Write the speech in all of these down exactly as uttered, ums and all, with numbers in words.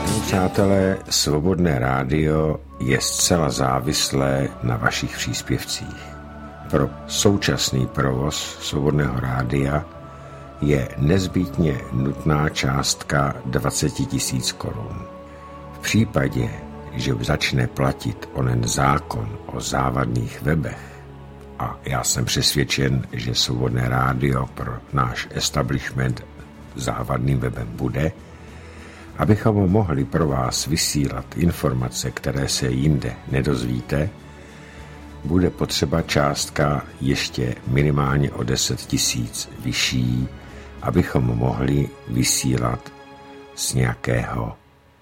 Přátelé, Svobodné rádio je zcela závislé na vašich příspěvcích. Pro současný provoz Svobodného rádia je nezbytně nutná částka dvacet tisíc korun. V případě, že začne platit onen zákon o závadných webech, a já jsem přesvědčen, že Svobodné rádio pro náš establishment závadným webem bude, abychom mohli pro vás vysílat informace, které se jinde nedozvíte, bude potřeba částka ještě minimálně o deset tisíc vyšší, abychom mohli vysílat z nějakého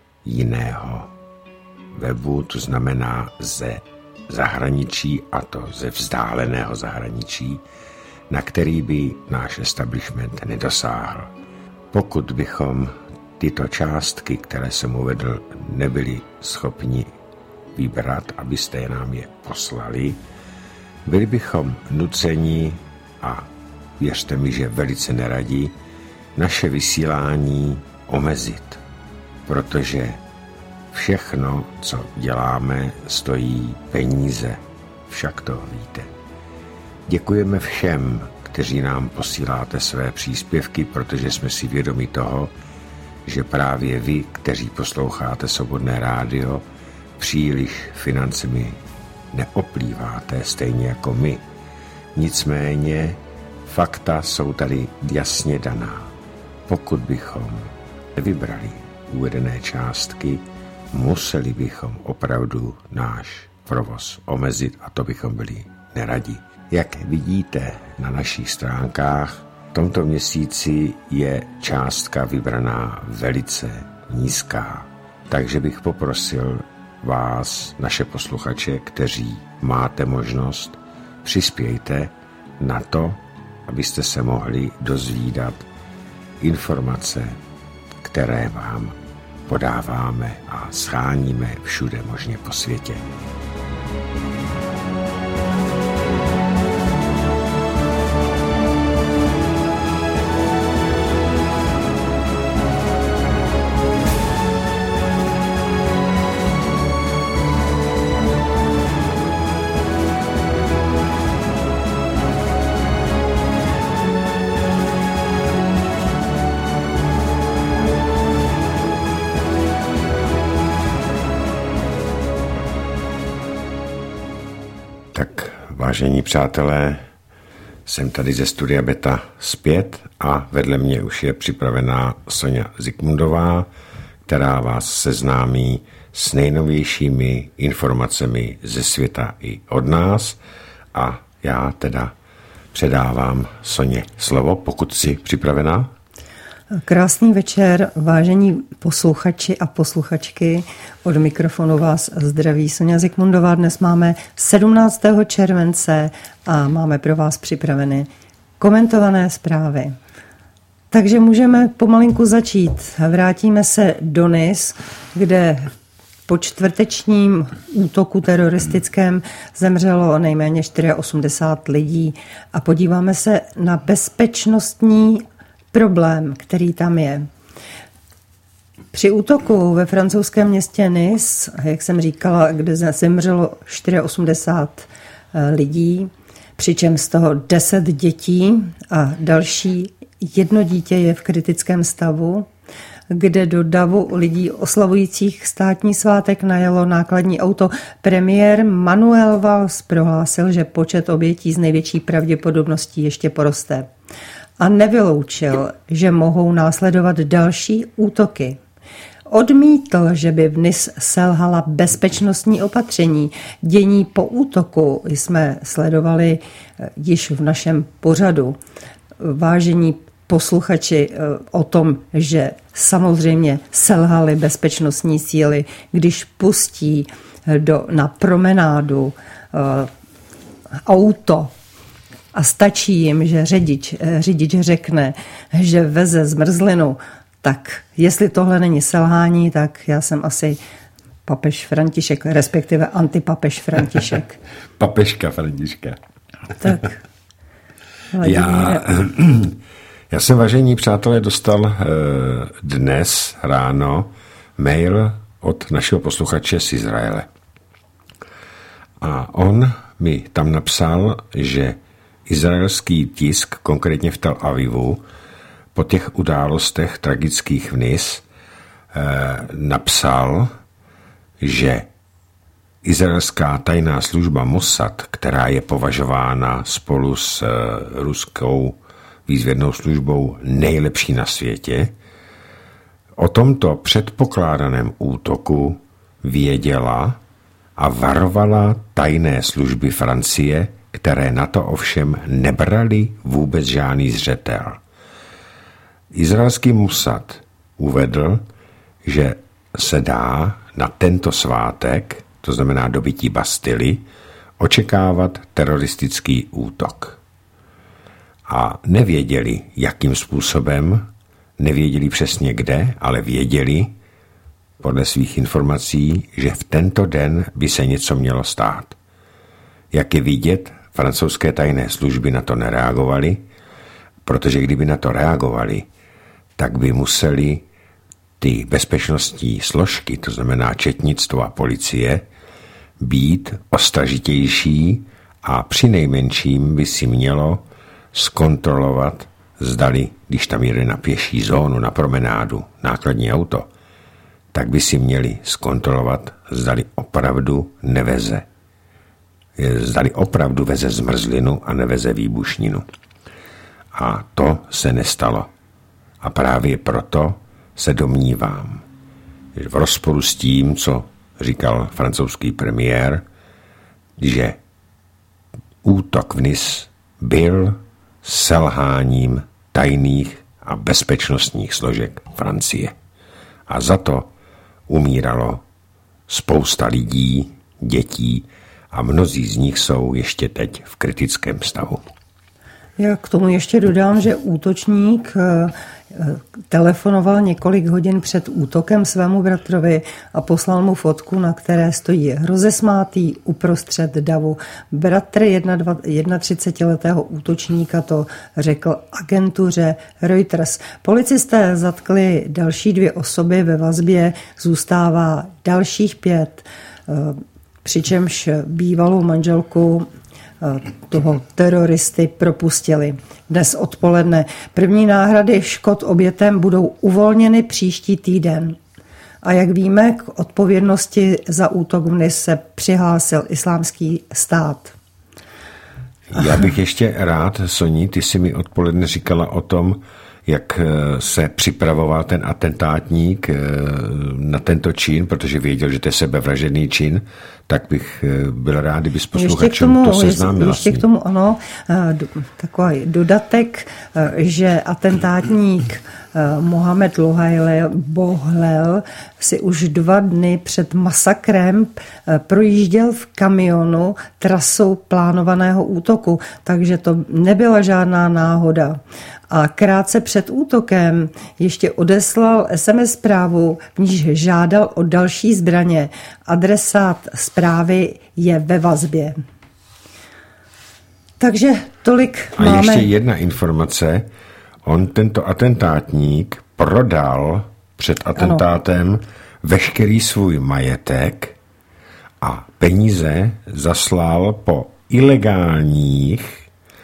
jiného webu, to znamená ze zahraničí, a to ze vzdáleného zahraničí, na který by náš establishment nedosáhl. Pokud bychom tyto částky, které jsem uvedl, nebyli schopni vybrat, abyste nám je poslali, byli bychom nuceni, a věřte mi, že velice neradi, naše vysílání omezit, protože všechno, co děláme, stojí peníze, však to víte. Děkujeme všem, kteří nám posíláte své příspěvky, protože jsme si vědomi toho, že právě vy, kteří posloucháte Svobodné rádio, příliš financemi neoplýváte, stejně jako my. Nicméně fakta jsou tady jasně daná. Pokud bychom nevybrali uvedené částky, museli bychom opravdu náš provoz omezit, a to bychom byli neradi. Jak vidíte na našich stránkách, v tomto měsíci je částka vybraná velice nízká. Takže bych poprosil vás, naše posluchače, kteří máte možnost, přispějte na to, abyste se mohli dozvídat informace, které vám podáváme a scháníme všude možně po světě. Vážení přátelé, jsem tady ze studia Beta zpět a vedle mě už je připravená Soňa Zikmundová, která vás seznámí s nejnovějšími informacemi ze světa i od nás, a já teda předávám Soně slovo, pokud jsi připravená. Krásný večer, vážení posluchači a posluchačky. Od mikrofonu vás zdraví Soňa Zikmundová. Dnes máme sedmnáctého července a máme pro vás připraveny komentované zprávy. Takže můžeme pomalinku začít. Vrátíme se do Nice, kde po čtvrtečním útoku teroristickém zemřelo nejméně osmdesát čtyři lidí a podíváme se na bezpečnostní problém, který tam je. Při útoku ve francouzském městě Nice, jak jsem říkala, kde zemřelo osmdesát čtyři lidí, přičemž z toho deset dětí a další jedno dítě je v kritickém stavu, kde do davu lidí oslavujících státní svátek najelo nákladní auto. Premiér Manuel Valls prohlásil, že počet obětí z největší pravděpodobností ještě poroste. A nevyloučil, že mohou následovat další útoky. Odmítl, že by v Nice selhala bezpečnostní opatření. Dění po útoku jsme sledovali již v našem pořadu. Vážení posluchači, o tom, že samozřejmě selhaly bezpečnostní síly, když pustí do, na promenádu uh, auto, a stačí jim, že řidič, řidič řekne, že veze zmrzlinu, tak jestli tohle není selhání, tak já jsem asi papež František, respektive antipapež František. Papežka Františka. Tak. Já, já jsem, vážení přátelé, dostal dnes ráno mail od našeho posluchače z Izraele. A on mi tam napsal, že izraelský tisk, konkrétně v Tel Avivu, po těch událostech tragických v Nis, eh, napsal, že izraelská tajná služba Mossad, která je považována spolu s eh, ruskou výzvědnou službou nejlepší na světě, o tomto předpokládaném útoku věděla a varovala tajné služby Francie, které na to ovšem nebrali vůbec žádný zřetel. Izraelský Mossad uvedl, že se dá na tento svátek, to znamená dobytí Bastily, očekávat teroristický útok. A nevěděli, jakým způsobem, nevěděli přesně kde, ale věděli podle svých informací, že v tento den by se něco mělo stát. Jak je vidět, francouzské tajné služby na to nereagovaly, protože kdyby na to reagovali, tak by museli ty bezpečnostní složky, to znamená četnictvo a policie, být ostražitější a přinejmenším by si mělo zkontrolovat, zdali, když tam jede na pěší zónu, na promenádu, nákladní auto, tak by si měli zkontrolovat, zdali opravdu neveze. Zdali opravdu veze zmrzlinu a neveze výbušninu. A to se nestalo. A právě proto se domnívám, že v rozporu s tím, co říkal francouzský premiér, že útok v Nice byl selháním tajných a bezpečnostních složek Francie. A za to umíralo spousta lidí, dětí a mnozí z nich jsou ještě teď v kritickém stavu. Já k tomu ještě dodám, že útočník telefonoval několik hodin před útokem svému bratrovi a poslal mu fotku, na které stojí rozesmátý uprostřed davu. Bratr třicetijednoletého útočníka to řekl agentuře Reuters. Policisté zatkli další dvě osoby, ve vazbě zůstává dalších pět, přičemž bývalou manželku toho teroristy propustili dnes odpoledne. První náhrady škod obětem budou uvolněny příští týden. A jak víme, k odpovědnosti za útok v Nice se přihlásil Islámský stát. Já bych ještě rád, Soni, ty jsi mi odpoledne říkala o tom, jak se připravoval ten atentátník na tento čin, protože věděl, že to je sebevražedný čin, tak bych byl rád, kdyby s posluchačem to seznámila. Ještě k tomu, ano, takový dodatek, že atentátník Mohamed Bohlel si už dva dny před masakrem projížděl v kamionu trasou plánovaného útoku, takže to nebyla žádná náhoda. A krátce před útokem ještě odeslal es em es zprávu, v níž žádal o další zbraně. Adresát zprávy je ve vazbě. Takže tolik a máme. A ještě jedna informace. On, tento atentátník, prodal před atentátem ano. veškerý svůj majetek a peníze zaslal po ilegálních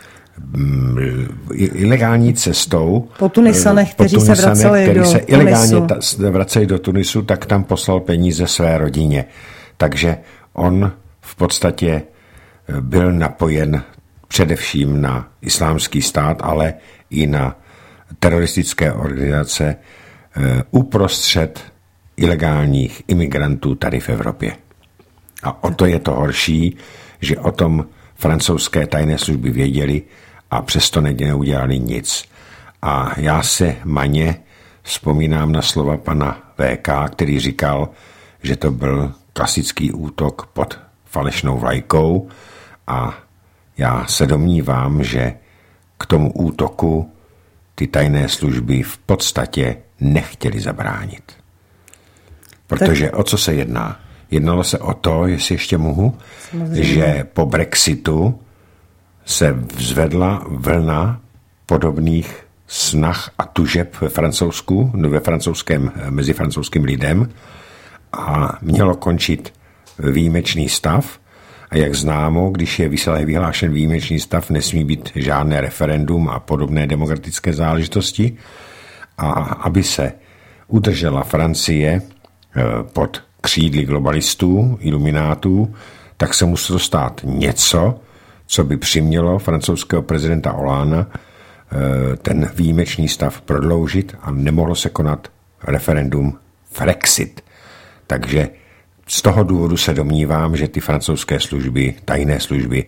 ilegální cestou po Tunisanech, po kteří Tunisanech, se vraceli který do se ilegálně Tunisu. Ta, vracejí do Tunisu, tak tam poslal peníze své rodině. Takže on v podstatě byl napojen především na Islámský stát, ale i na teroristické organizace uprostřed ilegálních imigrantů tady v Evropě. A o to je to horší, že o tom francouzské tajné služby věděli a přesto neudělali nic. A já se maně vzpomínám na slova pana vé ká, který říkal, že to byl klasický útok pod falešnou vlajkou a já se domnívám, že k tomu útoku ty tajné služby v podstatě nechtěli zabránit. Protože o co se jedná? Jednalo se o to, jestli ještě mohu, samozřejmě, že po Brexitu se vzvedla vlna podobných snah a tužeb ve francouzsku, ve francouzském, mezi francouzským lidem a mělo končit výjimečný stav. A jak známo, když je vyhlášen výjimečný stav, nesmí být žádné referendum a podobné demokratické záležitosti. A aby se udržela Francie pod křídly globalistů, iluminátů, tak se muselo stát něco, co by přimělo francouzského prezidenta Hollandea ten výjimečný stav prodloužit a nemohlo se konat referendum Frexit. Takže z toho důvodu se domnívám, že ty francouzské služby, tajné služby,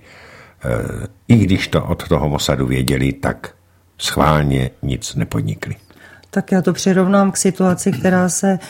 i když to od toho Mossadu věděli, tak schválně nic nepodnikli. Tak já to přirovnám k situaci, která, se,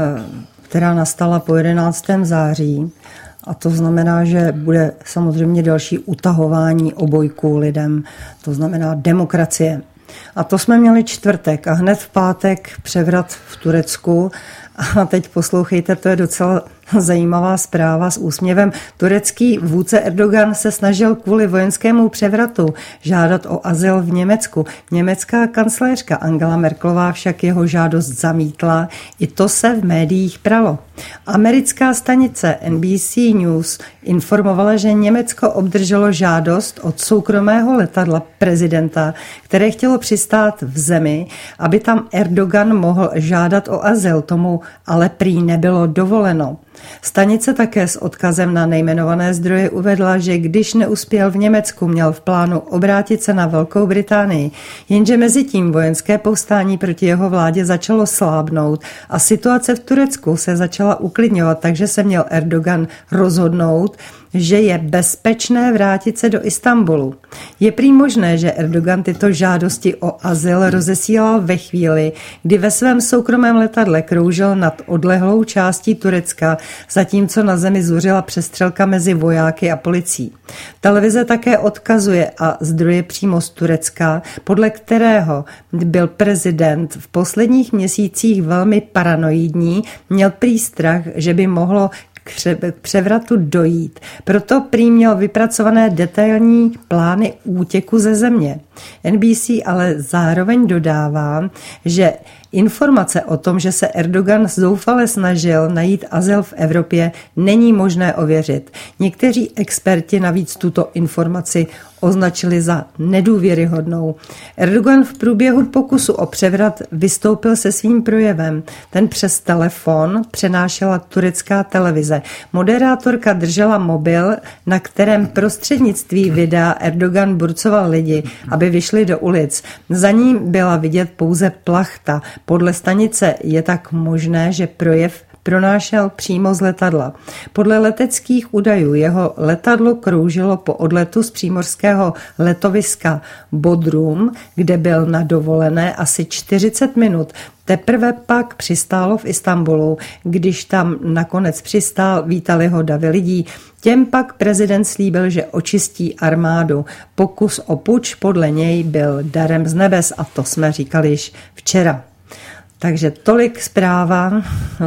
která nastala po jedenáctého září. A to znamená, že bude samozřejmě další utahování obojků lidem. To znamená demokracie. A to jsme měli čtvrtek a hned v pátek převrat v Turecku. A teď poslouchejte, to je docela zajímavá zpráva s úsměvem. Turecký vůdce Erdogan se snažil kvůli vojenskému převratu žádat o azyl v Německu. Německá kancléřka Angela Merkelová však jeho žádost zamítla. I to se v médiích pralo. Americká stanice N B C News informovala, že Německo obdrželo žádost od soukromého letadla prezidenta, které chtělo přistát v zemi, aby tam Erdogan mohl žádat o azyl. Tomu ale prý nebylo dovoleno. Stanice také s odkazem na nejmenované zdroje uvedla, že když neuspěl v Německu, měl v plánu obrátit se na Velkou Británii. Jenže mezi tím vojenské povstání proti jeho vládě začalo slábnout a situace v Turecku se začala uklidňovat, takže se měl Erdogan rozhodnout, že je bezpečné vrátit se do Istanbulu. Je prý možné, že Erdogan tyto žádosti o azyl rozesílal ve chvíli, kdy ve svém soukromém letadle kroužil nad odlehlou částí Turecka, zatímco na zemi zuřila přestřelka mezi vojáky a policií. Televize také odkazuje a zdroje přímo z Turecka, podle kterého byl prezident v posledních měsících velmi paranoidní, měl prý strach, že by mohlo k převratu dojít. Proto prý měl vypracované detailní plány útěku ze země. N B C ale zároveň dodává, že informace o tom, že se Erdogan zoufale snažil najít azyl v Evropě, není možné ověřit. Někteří experti navíc tuto informaci označili za nedůvěryhodnou. Erdogan v průběhu pokusu o převrat vystoupil se svým projevem. Ten přes telefon přenášela turecká televize. Moderátorka držela mobil, na kterém prostřednictví videa Erdogan burcoval lidi, aby vyšli do ulic. Za ním byla vidět pouze plachta. Podle stanice je tak možné, že projev pronášel přímo z letadla. Podle leteckých údajů jeho letadlo kroužilo po odletu z přímořského letoviska Bodrum, kde byl na dovolené asi čtyřicet minut. Teprve pak přistálo v Istanbulu. Když tam nakonec přistál, vítali ho davy lidí. Těm pak prezident slíbil, že očistí armádu. Pokus o puč podle něj byl darem z nebes a to jsme říkali již včera. Takže tolik zpráva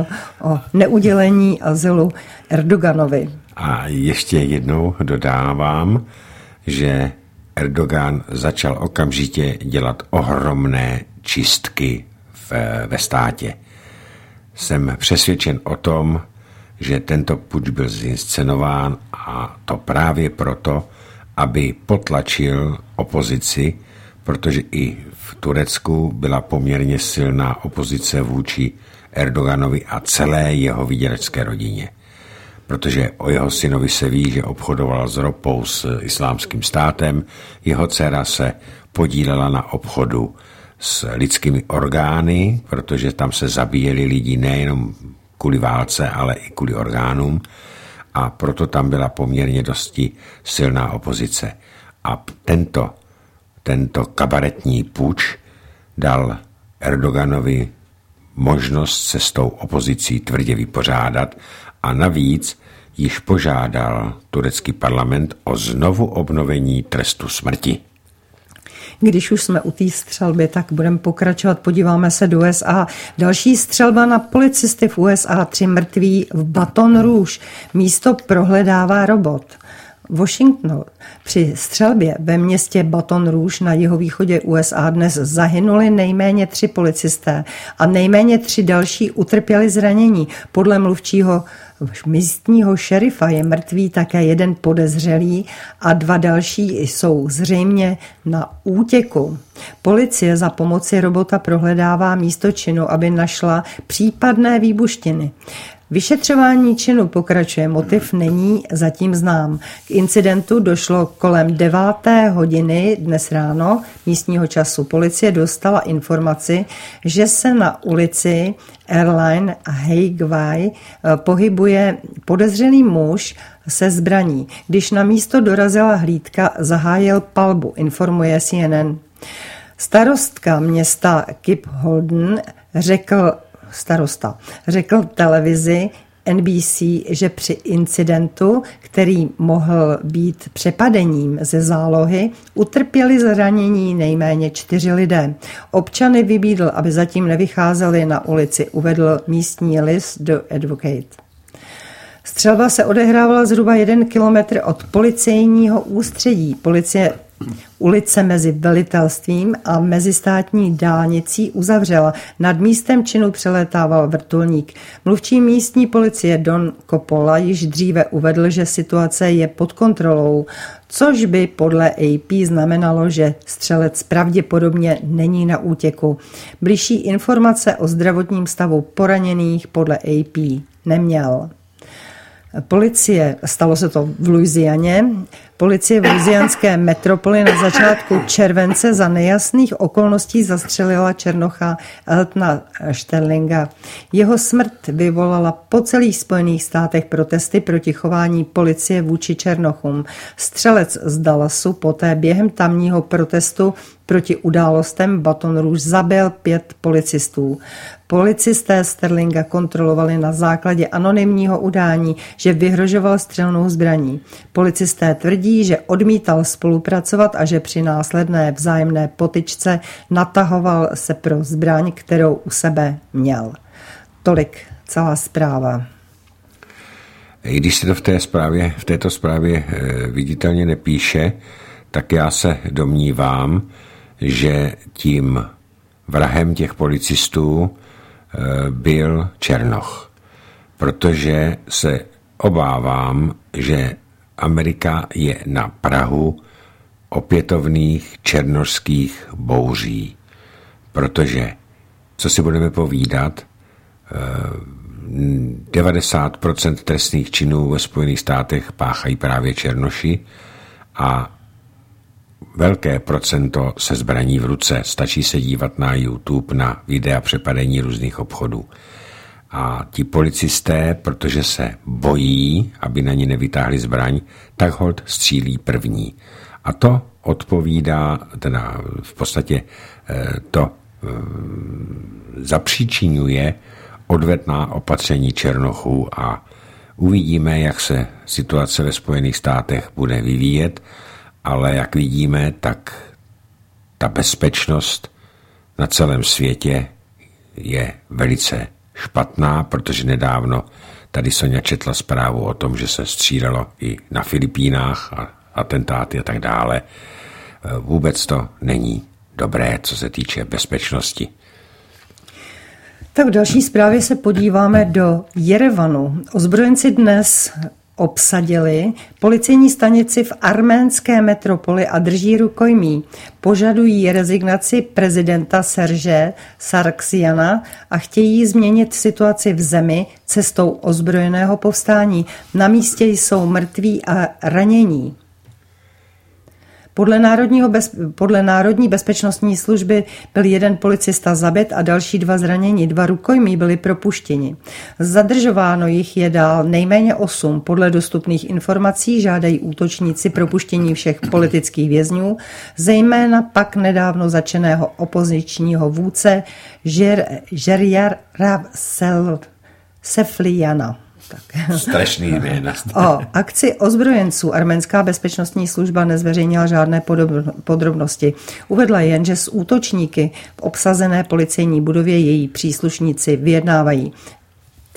o neudělení azylu Erdoganovi. A ještě jednou dodávám, že Erdogan začal okamžitě dělat ohromné čistky v, ve státě. Jsem přesvědčen o tom, že tento puč byl zinscenován a to právě proto, aby potlačil opozici, protože i v Turecku byla poměrně silná opozice vůči Erdoganovi a celé jeho vyděračské rodině. Protože o jeho synovi se ví, že obchodoval s ropou s islámským státem, jeho dcera se podílela na obchodu s lidskými orgány, protože tam se zabíjeli lidi nejenom kvůli válce, ale i kvůli orgánům a proto tam byla poměrně dosti silná opozice. A tento Tento kabaretní puč dal Erdoganovi možnost se s tou opozicí tvrdě vypořádat a navíc již požádal turecký parlament o znovu obnovení trestu smrti. Když už jsme u té střelby, tak budeme pokračovat. Podíváme se do U S A. Další střelba na policisty v U S A, tři mrtví v Baton Rouge. Místo prohledává robot. Washingtonu. Při střelbě ve městě Baton Rouge na jihovýchodě U S A dnes zahynuli nejméně tři policisté a nejméně tři další utrpěli zranění. Podle mluvčího místního šerifa je mrtvý také jeden podezřelý a dva další jsou zřejmě na útěku. Policie za pomoci robota prohledává místo činu, aby našla případné výbuštiny. Vyšetřování činu pokračuje, motiv není zatím znám. K incidentu došlo kolem deváté hodiny dnes ráno místního času. Policie dostala informaci, že se na ulici Airline Highway pohybuje podezřelý muž se zbraní. Když na místo dorazila hlídka, zahájil palbu, informuje C N N. Starostka města Kip Holden řekl Starosta řekl televizi N B C, že při incidentu, který mohl být přepadením ze zálohy, utrpěli zranění nejméně čtyři lidé. Občany vybídl, aby zatím nevycházeli na ulici, uvedl místní list The Advocate. Střelba se odehrávala zhruba jeden kilometr od policejního ústředí. Policie ulice mezi velitelstvím a mezistátní dálnicí uzavřela. Nad místem činu přelétával vrtulník. Mluvčí místní policie Don Coppola již dříve uvedl, že situace je pod kontrolou, což by podle A P znamenalo, že střelec pravděpodobně není na útěku. Bližší informace o zdravotním stavu poraněných podle A P neměl. Policie, stalo se to v Louisianě, policie v louisianské metropoli na začátku července za nejasných okolností zastřelila černocha Eltona Sterlinga. Jeho smrt vyvolala po celých Spojených státech protesty proti chování policie vůči černochům. Střelec z Dallasu poté během tamního protestu proti událostem Baton Rouge zabil pět policistů. Policisté Sterlinga kontrolovali na základě anonymního udání, že vyhrožoval střelnou zbraní. Policisté tvrdí, že odmítal spolupracovat a že při následné vzájemné potyčce natahoval se pro zbraň, kterou u sebe měl. Tolik celá zpráva. I když se to v té zprávě, v této zprávě viditelně nepíše, tak já se domnívám, že tím vrahem těch policistů byl černoch, protože se obávám, že Amerika je na prahu opětovných černošských bouří, protože, co si budeme povídat, devadesát procent trestných činů ve Spojených státech páchají právě černoši a velké procento se zbraní v ruce. Stačí se dívat na YouTube, na videa přepadení různých obchodů. A ti policisté, protože se bojí, aby na ně nevytáhli zbraň, tak holt střílí první. A to odpovídá, teda v podstatě to zapříčinuje odvetná opatření černochů a uvidíme, jak se situace ve Spojených státech bude vyvíjet, ale jak vidíme, tak ta bezpečnost na celém světě je velice špatná, protože nedávno tady Sonja četla zprávu o tom, že se střílelo i na Filipínách a atentáty a tak dále. Vůbec to není dobré, co se týče bezpečnosti. Tak v další zprávě se podíváme do Jerevanu. Ozbrojenci dnes obsadili policejní stanici v arménské metropoli a drží rukojmí. Požadují rezignaci prezidenta Serže Sargsjana a chtějí změnit situaci v zemi cestou ozbrojeného povstání. Na místě jsou mrtví a ranění. Podle, národního bez, podle Národní bezpečnostní služby byl jeden policista zabit a další dva zraněni. Dva rukojmí byli propuštěni. Zadržováno jich je dál nejméně osm. Podle dostupných informací žádají útočníci propuštění všech politických vězňů, zejména pak nedávno začeného opozičního vůdce Žerjara Sefliana. Tak. Strašný jména. O akci ozbrojenců arménská bezpečnostní služba nezveřejnila žádné podrobnosti. Uvedla jen, že s útočníky v obsazené policejní budově její příslušníci vyjednávají.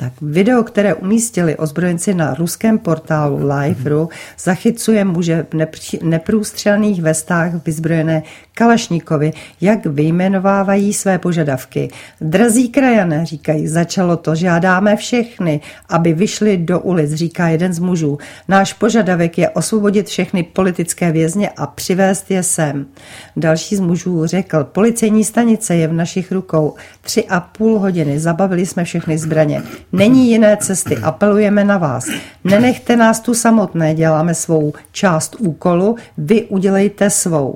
Tak video, které umístili ozbrojenci na ruském portálu Live.ru, zachycuje muže v neprůstřelných vestách vyzbrojené Kalašníkovi, jak vyjmenovávají své požadavky. Drazí krajané, říkají, začalo to, žádáme všechny, aby vyšli do ulic, říká jeden z mužů. Náš požadavek je osvobodit všechny politické vězně a přivést je sem. Další z mužů řekl, policejní stanice je v našich rukou. Tři a půl hodiny, zabavili jsme všechny zbraně. Není jiné cesty, apelujeme na vás. Nenechte nás tu samotné, děláme svou část úkolu, vy udělejte svou.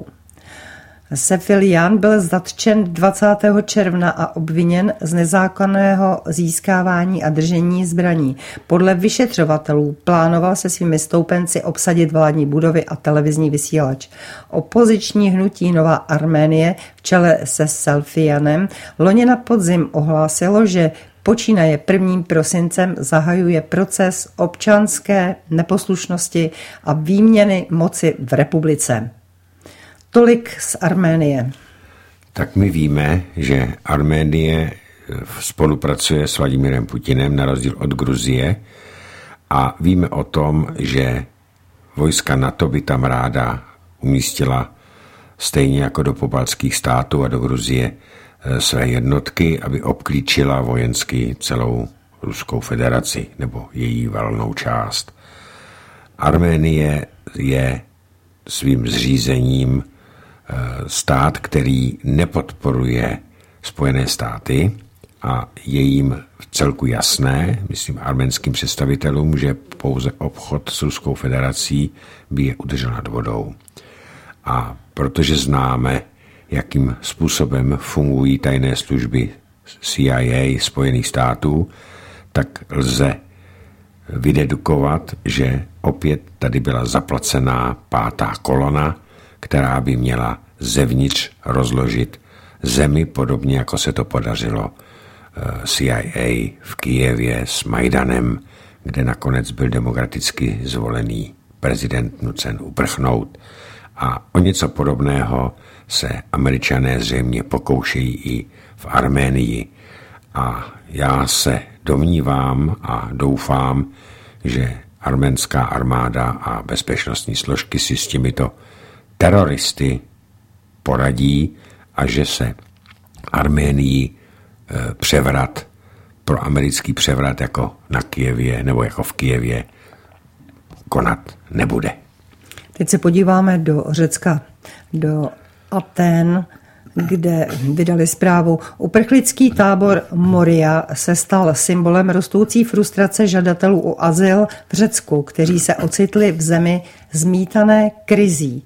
Sefilian byl zatčen dvacátého června a obviněn z nezákonného získávání a držení zbraní. Podle vyšetřovatelů plánoval se svými stoupenci obsadit vládní budovy a televizní vysílač. Opoziční hnutí Nová Arménie v čele se Sefilianem loni na podzim ohlásilo, že počínaje prvním prosincem zahajuje proces občanské neposlušnosti a výměny moci v republice. Tolik z Arménie. Tak my víme, že Arménie spolupracuje s Vladimirem Putinem na rozdíl od Gruzie a víme o tom, že vojska NATO by tam ráda umístila stejně jako do pobaltských států a do Gruzie své jednotky, aby obklíčila vojensky celou Ruskou federaci nebo její valnou část. Arménie je svým zřízením stát, který nepodporuje Spojené státy a je jim v celku jasné, myslím arménským představitelům, že pouze obchod s Ruskou federací by je udržel nad vodou. A protože známe, jakým způsobem fungují tajné služby C I A Spojených států, tak lze vydedukovat, že opět tady byla zaplacená pátá kolona, která by měla zevnitř rozložit zemi, podobně jako se to podařilo C I A v Kyjevě s Majdanem, kde nakonec byl demokraticky zvolený prezident nucen uprchnout. A o něco podobného se Američané zřejmě pokoušejí i v Arménii. A já se domnívám a doufám, že arménská armáda a bezpečnostní složky si s těmito teroristy poradí a že se Arménii převrat, pro americký převrat jako na Kyjevě nebo jako v Kyjevě konat nebude. Teď se podíváme do Řecka, do Athén, kde vydali zprávu. Uprchlický tábor Moria se stal symbolem rostoucí frustrace žadatelů o azyl v Řecku, kteří se ocitli v zemi zmítané krizí.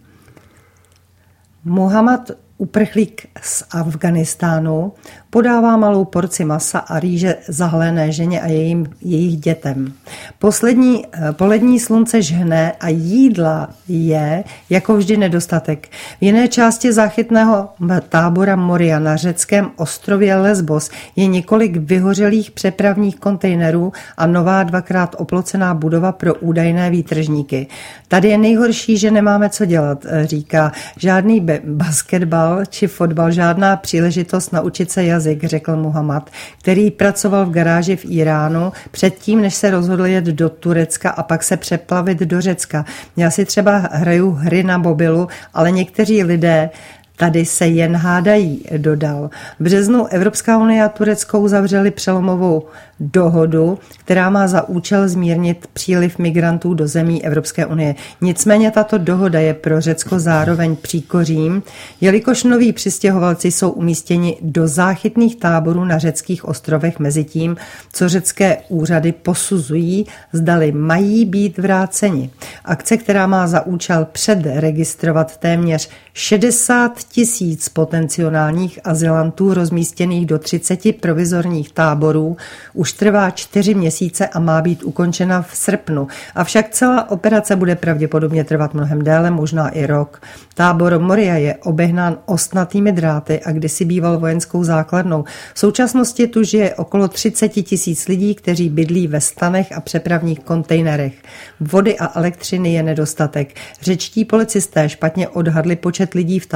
Muhammad, uprchlík z Afganistánu, podává malou porci masa a rýže zahalené ženě a jejím, jejich dětem. Poslední polední slunce žhne a jídla je jako vždy nedostatek. V jiné části záchytného tábora Moria na řeckém ostrově Lesbos je několik vyhořelých přepravních kontejnerů a nová dvakrát oplocená budova pro údajné výtržníky. Tady je nejhorší, že nemáme co dělat, říká. Žádný basketbal či fotbal, žádná příležitost naučit se jazyk, řekl Muhammad, který pracoval v garáži v Iránu předtím, než se rozhodl jet do Turecka a pak se přeplavit do Řecka. Já si třeba hraju hry na mobilu, ale někteří lidé tady se jen hádají, dodal. V březnu Evropská unie a Turecko uzavřeli přelomovou dohodu, která má za účel zmírnit příliv migrantů do zemí Evropské unie. Nicméně tato dohoda je pro Řecko zároveň příkořím, jelikož noví přistěhovalci jsou umístěni do záchytných táborů na řeckých ostrovech mezi tím, co řecké úřady posuzují, zdali mají být vráceni. Akce, která má za účel předregistrovat téměř šedesát tisíc potenciálních azylantů rozmístěných do třiceti provizorních táborů, už trvá čtyři měsíce a má být ukončena v srpnu. Avšak celá operace bude pravděpodobně trvat mnohem déle, možná i rok. Tábor Moria je obehnán ostnatými dráty a kdysi býval vojenskou základnou. V současnosti tu žije okolo třicet tisíc lidí, kteří bydlí ve stanech a přepravních kontejnerech. Vody a elektřiny je nedostatek. Řečtí policisté špatně odhadli počet lidí v táboře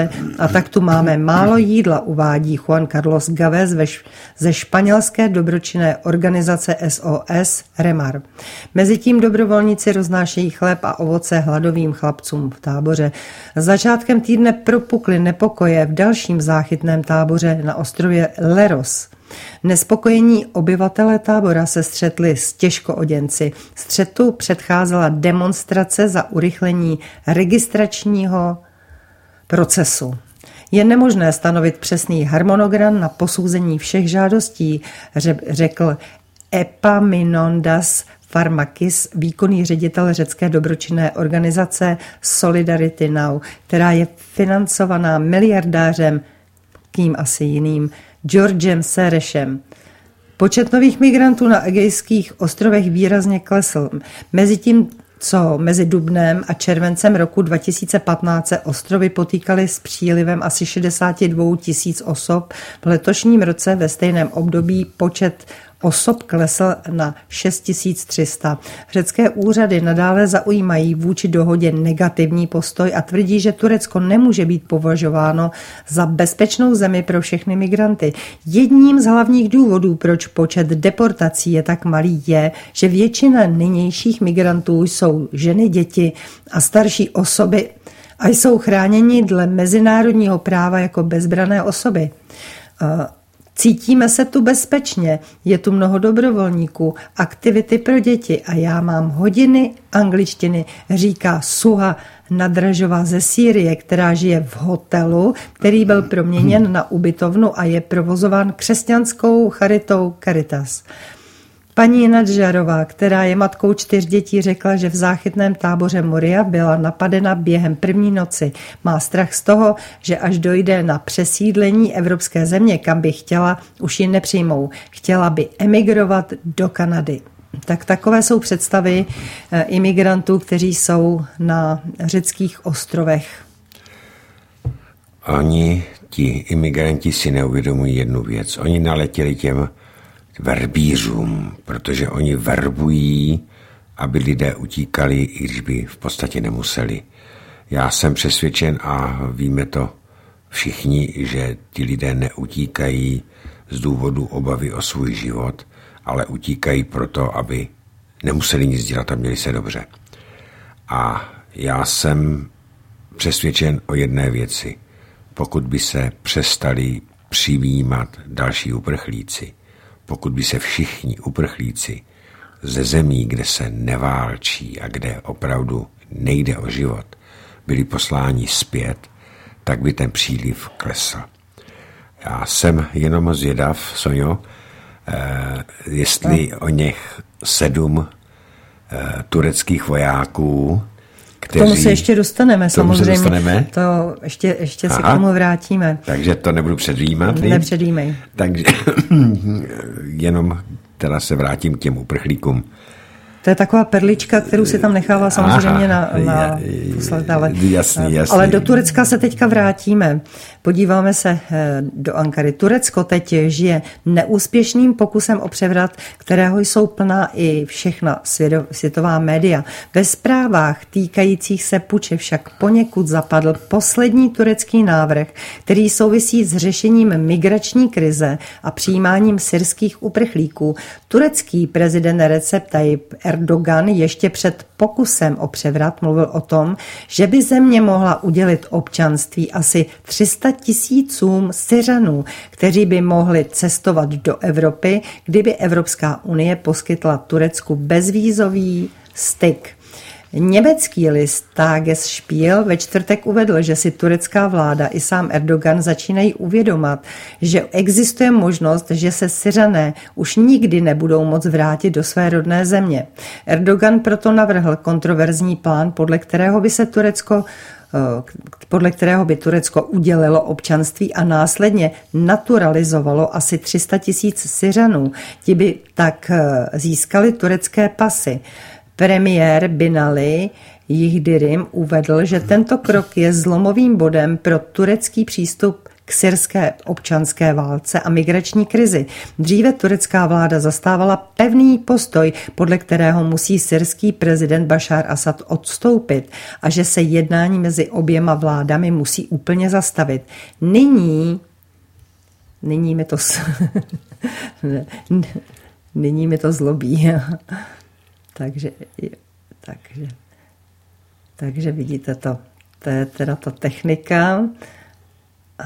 táboře a tak tu máme málo jídla, uvádí Juan Carlos Gávez ze španělské dobročinné organizace S O S Remar. Mezitím dobrovolníci roznášejí chléb a ovoce hladovým chlapcům v táboře. Začátkem týdne propukly nepokoje v dalším záchytném táboře na ostrově Leros. Nespokojení obyvatelé tábora se střetli s těžkooděnci. Střetu předcházela demonstrace za urychlení registračního procesu. Je nemožné stanovit přesný harmonogram na posouzení všech žádostí, řekl Epaminondas Farmakis, výkonný ředitel řecké dobročinné organizace Solidarity Now, která je financovaná miliardářem, kým asi jiným, Georgem Serešem. Počet nových migrantů na Egejských ostrovech výrazně klesl. Mezitím, co mezi dubnem a červencem roku dva tisíce patnáct se ostrovy potýkaly s přílivem asi šedesát dva tisíc osob, v letošním roce ve stejném období počet osob klesl na šest tisíc tři sta. Řecké úřady nadále zaujímají vůči dohodě negativní postoj a tvrdí, že Turecko nemůže být považováno za bezpečnou zemi pro všechny migranty. Jedním z hlavních důvodů, proč počet deportací je tak malý, je, že většina nynějších migrantů jsou ženy, děti a starší osoby a jsou chráněni dle mezinárodního práva jako bezbranné osoby. Cítíme se tu bezpečně, je tu mnoho dobrovolníků, aktivity pro děti a já mám hodiny angličtiny, říká Suha Nadražová ze Sýrie, která žije v hotelu, který byl proměněn na ubytovnu a je provozován křesťanskou charitou Caritas. Paní Nadžarová, která je matkou čtyř dětí, řekla, že v záchytném táboře Moria byla napadena během první noci. Má strach z toho, že až dojde na přesídlení evropské země, kam by chtěla, už ji nepřijmou. Chtěla by emigrovat do Kanady. Tak takové jsou představy imigrantů, kteří jsou na řeckých ostrovech. Oni, ti imigranti, si neuvědomují jednu věc. Oni naletěli těm verbířům, protože oni verbují, aby lidé utíkali, i když by v podstatě nemuseli. Já jsem přesvědčen a víme to všichni, že ti lidé neutíkají z důvodu obavy o svůj život, ale utíkají proto, aby nemuseli nic dělat a měli se dobře. A já jsem přesvědčen o jedné věci. Pokud by se přestali přijímat další uprchlíci, pokud by se všichni uprchlíci ze zemí, kde se neválčí a kde opravdu nejde o život, byli posláni zpět, tak by ten příliv klesl. Já jsem jenom zvědav, Sonjo, eh, jestli no. o něch sedm eh, tureckých vojáků, kteří... K tomu se ještě dostaneme, samozřejmě. Se dostaneme? To ještě, ještě se k tomu vrátíme. Takže to nebudu předjímat. Nepředjímej. Takže jenom teda se vrátím k těm uprchlíkům. To je taková perlička, kterou si tam nechává samozřejmě Aha, na, na posled, ale, jasný, jasný. ale do Turecka se teďka vrátíme. Podíváme se do Ankary. Turecko teď žije neúspěšným pokusem o převrat, kterého jsou plná i všechna světová média. Ve zprávách týkajících se puče však poněkud zapadl poslední turecký návrh, který souvisí s řešením migrační krize a přijímáním syrských uprchlíků. Turecký prezident Recep Tayyip Erdogan ještě před pokusem o převrat mluvil o tom, že by země mohla udělit občanství asi tři sta tisícům Syřanů, kteří by mohli cestovat do Evropy, kdyby Evropská unie poskytla Turecku bezvízový styk. Německý list Tagesspiegel ve čtvrtek uvedl, že si turecká vláda i sám Erdogan začínají uvědomat, že existuje možnost, že se Syřané už nikdy nebudou moct vrátit do své rodné země. Erdogan proto navrhl kontroverzní plán, podle kterého by se Turecko podle kterého by Turecko udělilo občanství a následně naturalizovalo asi tři sta tisíc Syřanů. Ti by tak získali turecké pasy. Premiér Binali Yildirim uvedl, že tento krok je zlomovým bodem pro turecký přístup k syrské občanské válce a migrační krizi. Dříve turecká vláda zastávala pevný postoj, podle kterého musí syrský prezident Bašár Asad odstoupit a že se jednání mezi oběma vládami musí úplně zastavit. Nyní, nyní mi to, nyní mi to zlobí. takže, takže, takže vidíte to. To je teda ta technika. A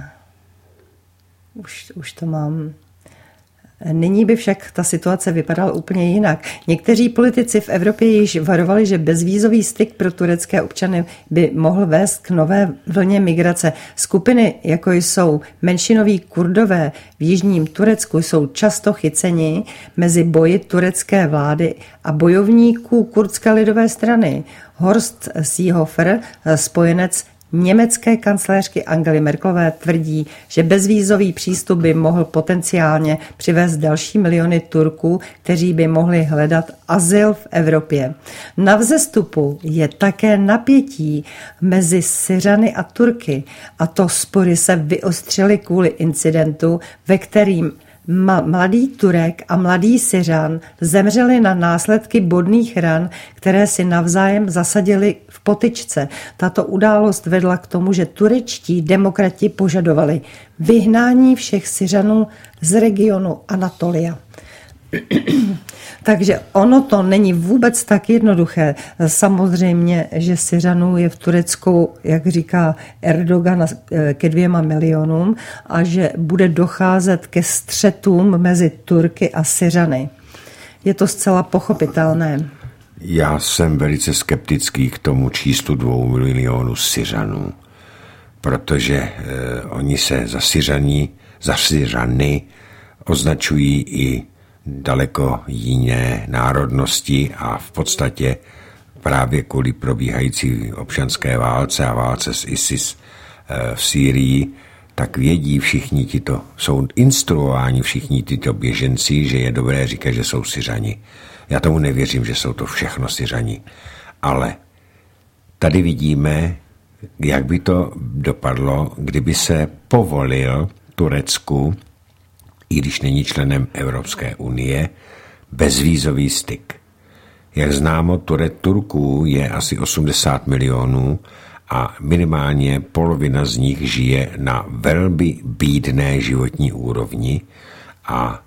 už, už to mám. Nyní by však ta situace vypadala úplně jinak. Někteří politici v Evropě již varovali, že bezvízový styk pro turecké občany by mohl vést k nové vlně migrace. Skupiny, jako jsou menšinoví Kurdové v jižním Turecku, jsou často chyceni mezi boji turecké vlády a bojovníků kurdské lidové strany. Horst Seehofer, spojenec německé kancléřky Angely Merkelové, tvrdí, že bezvízový přístup by mohl potenciálně přivést další miliony Turků, kteří by mohli hledat azyl v Evropě. Na vzestupu je také napětí mezi Syřany a Turky, a to spory se vyostřily kvůli incidentu, ve kterým mladý Turek a mladý Syřan zemřeli na následky bodných ran, které si navzájem zasadili v potyčce. Tato událost vedla k tomu, že turečtí demokrati požadovali vyhnání všech Syřanů z regionu Anatolia. Takže ono to není vůbec tak jednoduché. Samozřejmě, že Syřanů je v Turecku, jak říká Erdogan, ke dvěma milionům a že bude docházet ke střetům mezi Turky a Syřany. Je to zcela pochopitelné. Já jsem velice skeptický k tomu číslu dvou milionů Syřanů, protože eh, oni se za Syřaní, za Syřany označují i daleko jiné národnosti a v podstatě právě kvůli probíhající občanské válce a válce s ISIS v Sýrii, tak vědí všichni tito, jsou instruováni všichni tyto běženci, že je dobré říkat, že jsou Syřani. Já tomu nevěřím, že jsou to všechno Syřani. Ale tady vidíme, jak by to dopadlo, kdyby se povolil Turecku, i když není členem Evropské unie, bezvízový styk. Jak známo, Ture Turků je asi osmdesát milionů a minimálně polovina z nich žije na velmi bídné životní úrovni a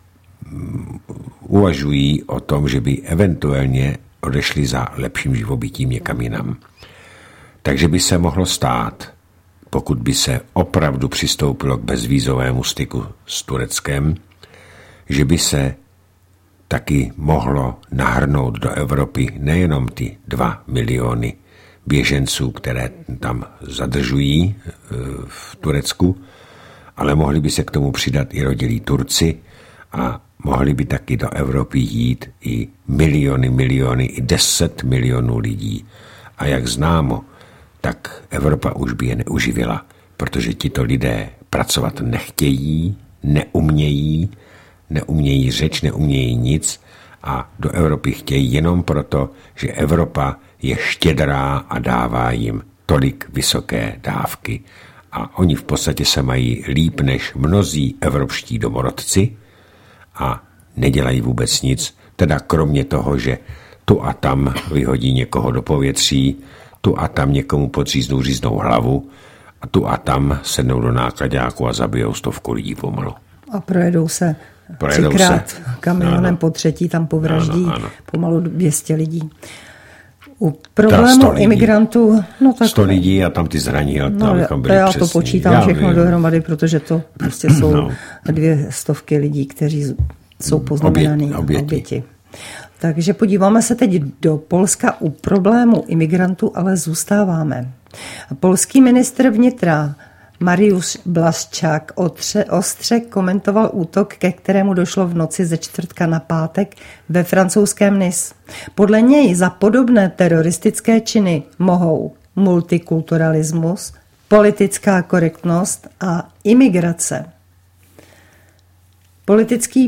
uvažují o tom, že by eventuálně odešli za lepším živobytím někam jinam. Takže by se mohlo stát, pokud by se opravdu přistoupilo k bezvízovému styku s Tureckem, že by se taky mohlo nahrnout do Evropy nejenom ty dva miliony běženců, které tam zadržují v Turecku, ale mohli by se k tomu přidat i rodilí Turci a mohli by taky do Evropy jít i miliony, miliony, i deset milionů lidí. A jak známo, tak Evropa už by je neuživila, protože tito lidé pracovat nechtějí, neumějí, neumějí řeč, neumějí nic a do Evropy chtějí jenom proto, že Evropa je štědrá a dává jim tolik vysoké dávky. A oni v podstatě se mají líp než mnozí evropští domorodci a nedělají vůbec nic, teda kromě toho, že tu a tam vyhodí někoho do povětří, tu a tam někomu podříznou říznou hlavu a tu a tam sednou do nákladáku a zabijou stovku lidí pomalu. A projedou se projedou třikrát se. kamionem, ano. Po třetí tam povraždí ano, ano. pomalu dvě stě lidí. U problému imigrantů... No tak, sto lidí a tam ty zraní. A no, tam byli já přesný. to počítám já všechno vím. dohromady, protože to prostě jsou no. dvě stovky lidí, kteří jsou poznamenaný Oběti. oběti. oběti. Takže podíváme se teď do Polska. U problému imigrantů ale zůstáváme. Polský ministr vnitra Mariusz Błaszczak ostře komentoval útok, ke kterému došlo v noci ze čtvrtka na pátek ve francouzském Nice. Podle něj za podobné teroristické činy mohou multikulturalismus, politická korektnost a imigrace. Politický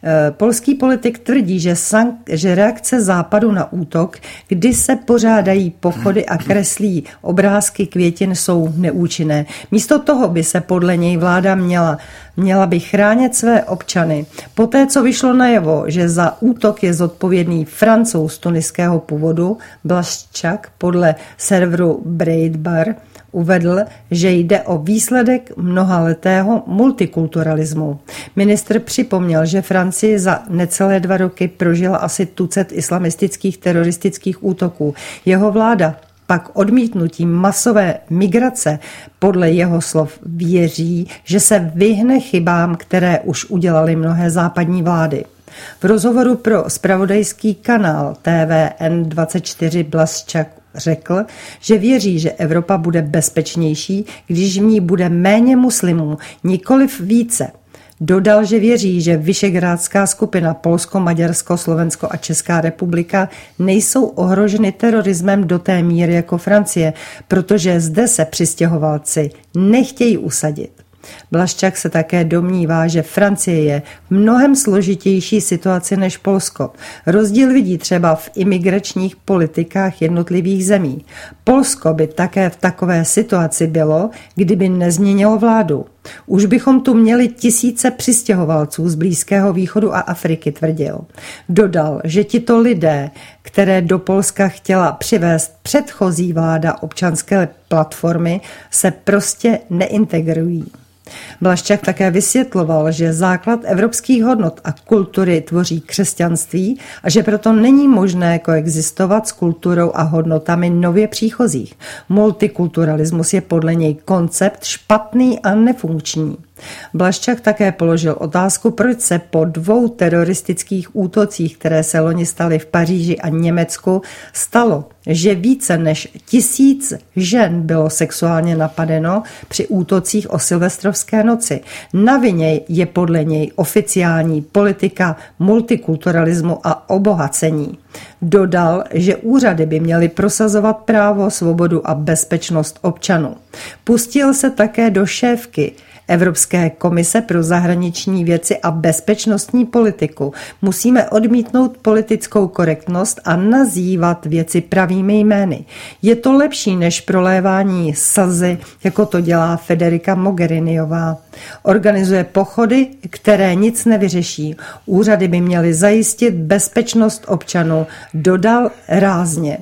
Polský politik tvrdí, že, sank, že reakce Západu na útok, kdy se pořádají pochody a kreslí obrázky květin, jsou neúčinné. Místo toho by se podle něj vláda měla, měla by chránit své občany. Poté, co vyšlo najevo, že za útok je zodpovědný Francouz tuniského původu, Blaszczak podle serveru Breitbart uvedl, že jde o výsledek mnohaletého multikulturalismu. Ministr připomněl, že Francie za necelé dva roky prožila asi tucet islamistických teroristických útoků. Jeho vláda pak odmítnutím masové migrace podle jeho slov věří, že se vyhne chybám, které už udělaly mnohé západní vlády. V rozhovoru pro zpravodajský kanál T V N dvacet čtyři Blaszczak řekl, že věří, že Evropa bude bezpečnější, když v ní bude méně muslimů, nikoliv více. Dodal, že věří, že Visegrádská skupina Polsko, Maďarsko, Slovensko a Česká republika nejsou ohroženy terorismem do té míry jako Francie, protože zde se přistěhovalci nechtějí usadit. Blaszczak se také domnívá, že Francie je v mnohem složitější situaci než Polsko. Rozdíl vidí třeba v imigračních politikách jednotlivých zemí. Polsko by také v takové situaci bylo, kdyby nezměnilo vládu. Už bychom tu měli tisíce přistěhovalců z Blízkého východu a Afriky, tvrdil. Dodal, že tito lidé, které do Polska chtěla přivést předchozí vláda občanské platformy, se prostě neintegrují. Blaszczak také vysvětloval, že základ evropských hodnot a kultury tvoří křesťanství a že proto není možné koexistovat s kulturou a hodnotami nově příchozích. Multikulturalismus je podle něj koncept špatný a nefunkční. Blaszczak také položil otázku, proč se po dvou teroristických útocích, které se loni staly v Paříži a Německu, stalo, že více než tisíc žen bylo sexuálně napadeno při útocích o silvestrovské noci. Na vině je podle něj oficiální politika multikulturalismu a obohacení. Dodal, že úřady by měly prosazovat právo, svobodu a bezpečnost občanů. Pustil se také do šéfky Evropské komise pro zahraniční věci a bezpečnostní politiku. Musíme odmítnout politickou korektnost a nazývat věci pravými jmény. Je to lepší než prolévání slzy, jako to dělá Federica Mogheriniová. Organizuje pochody, které nic nevyřeší. Úřady by měly zajistit bezpečnost občanů, dodal rázně.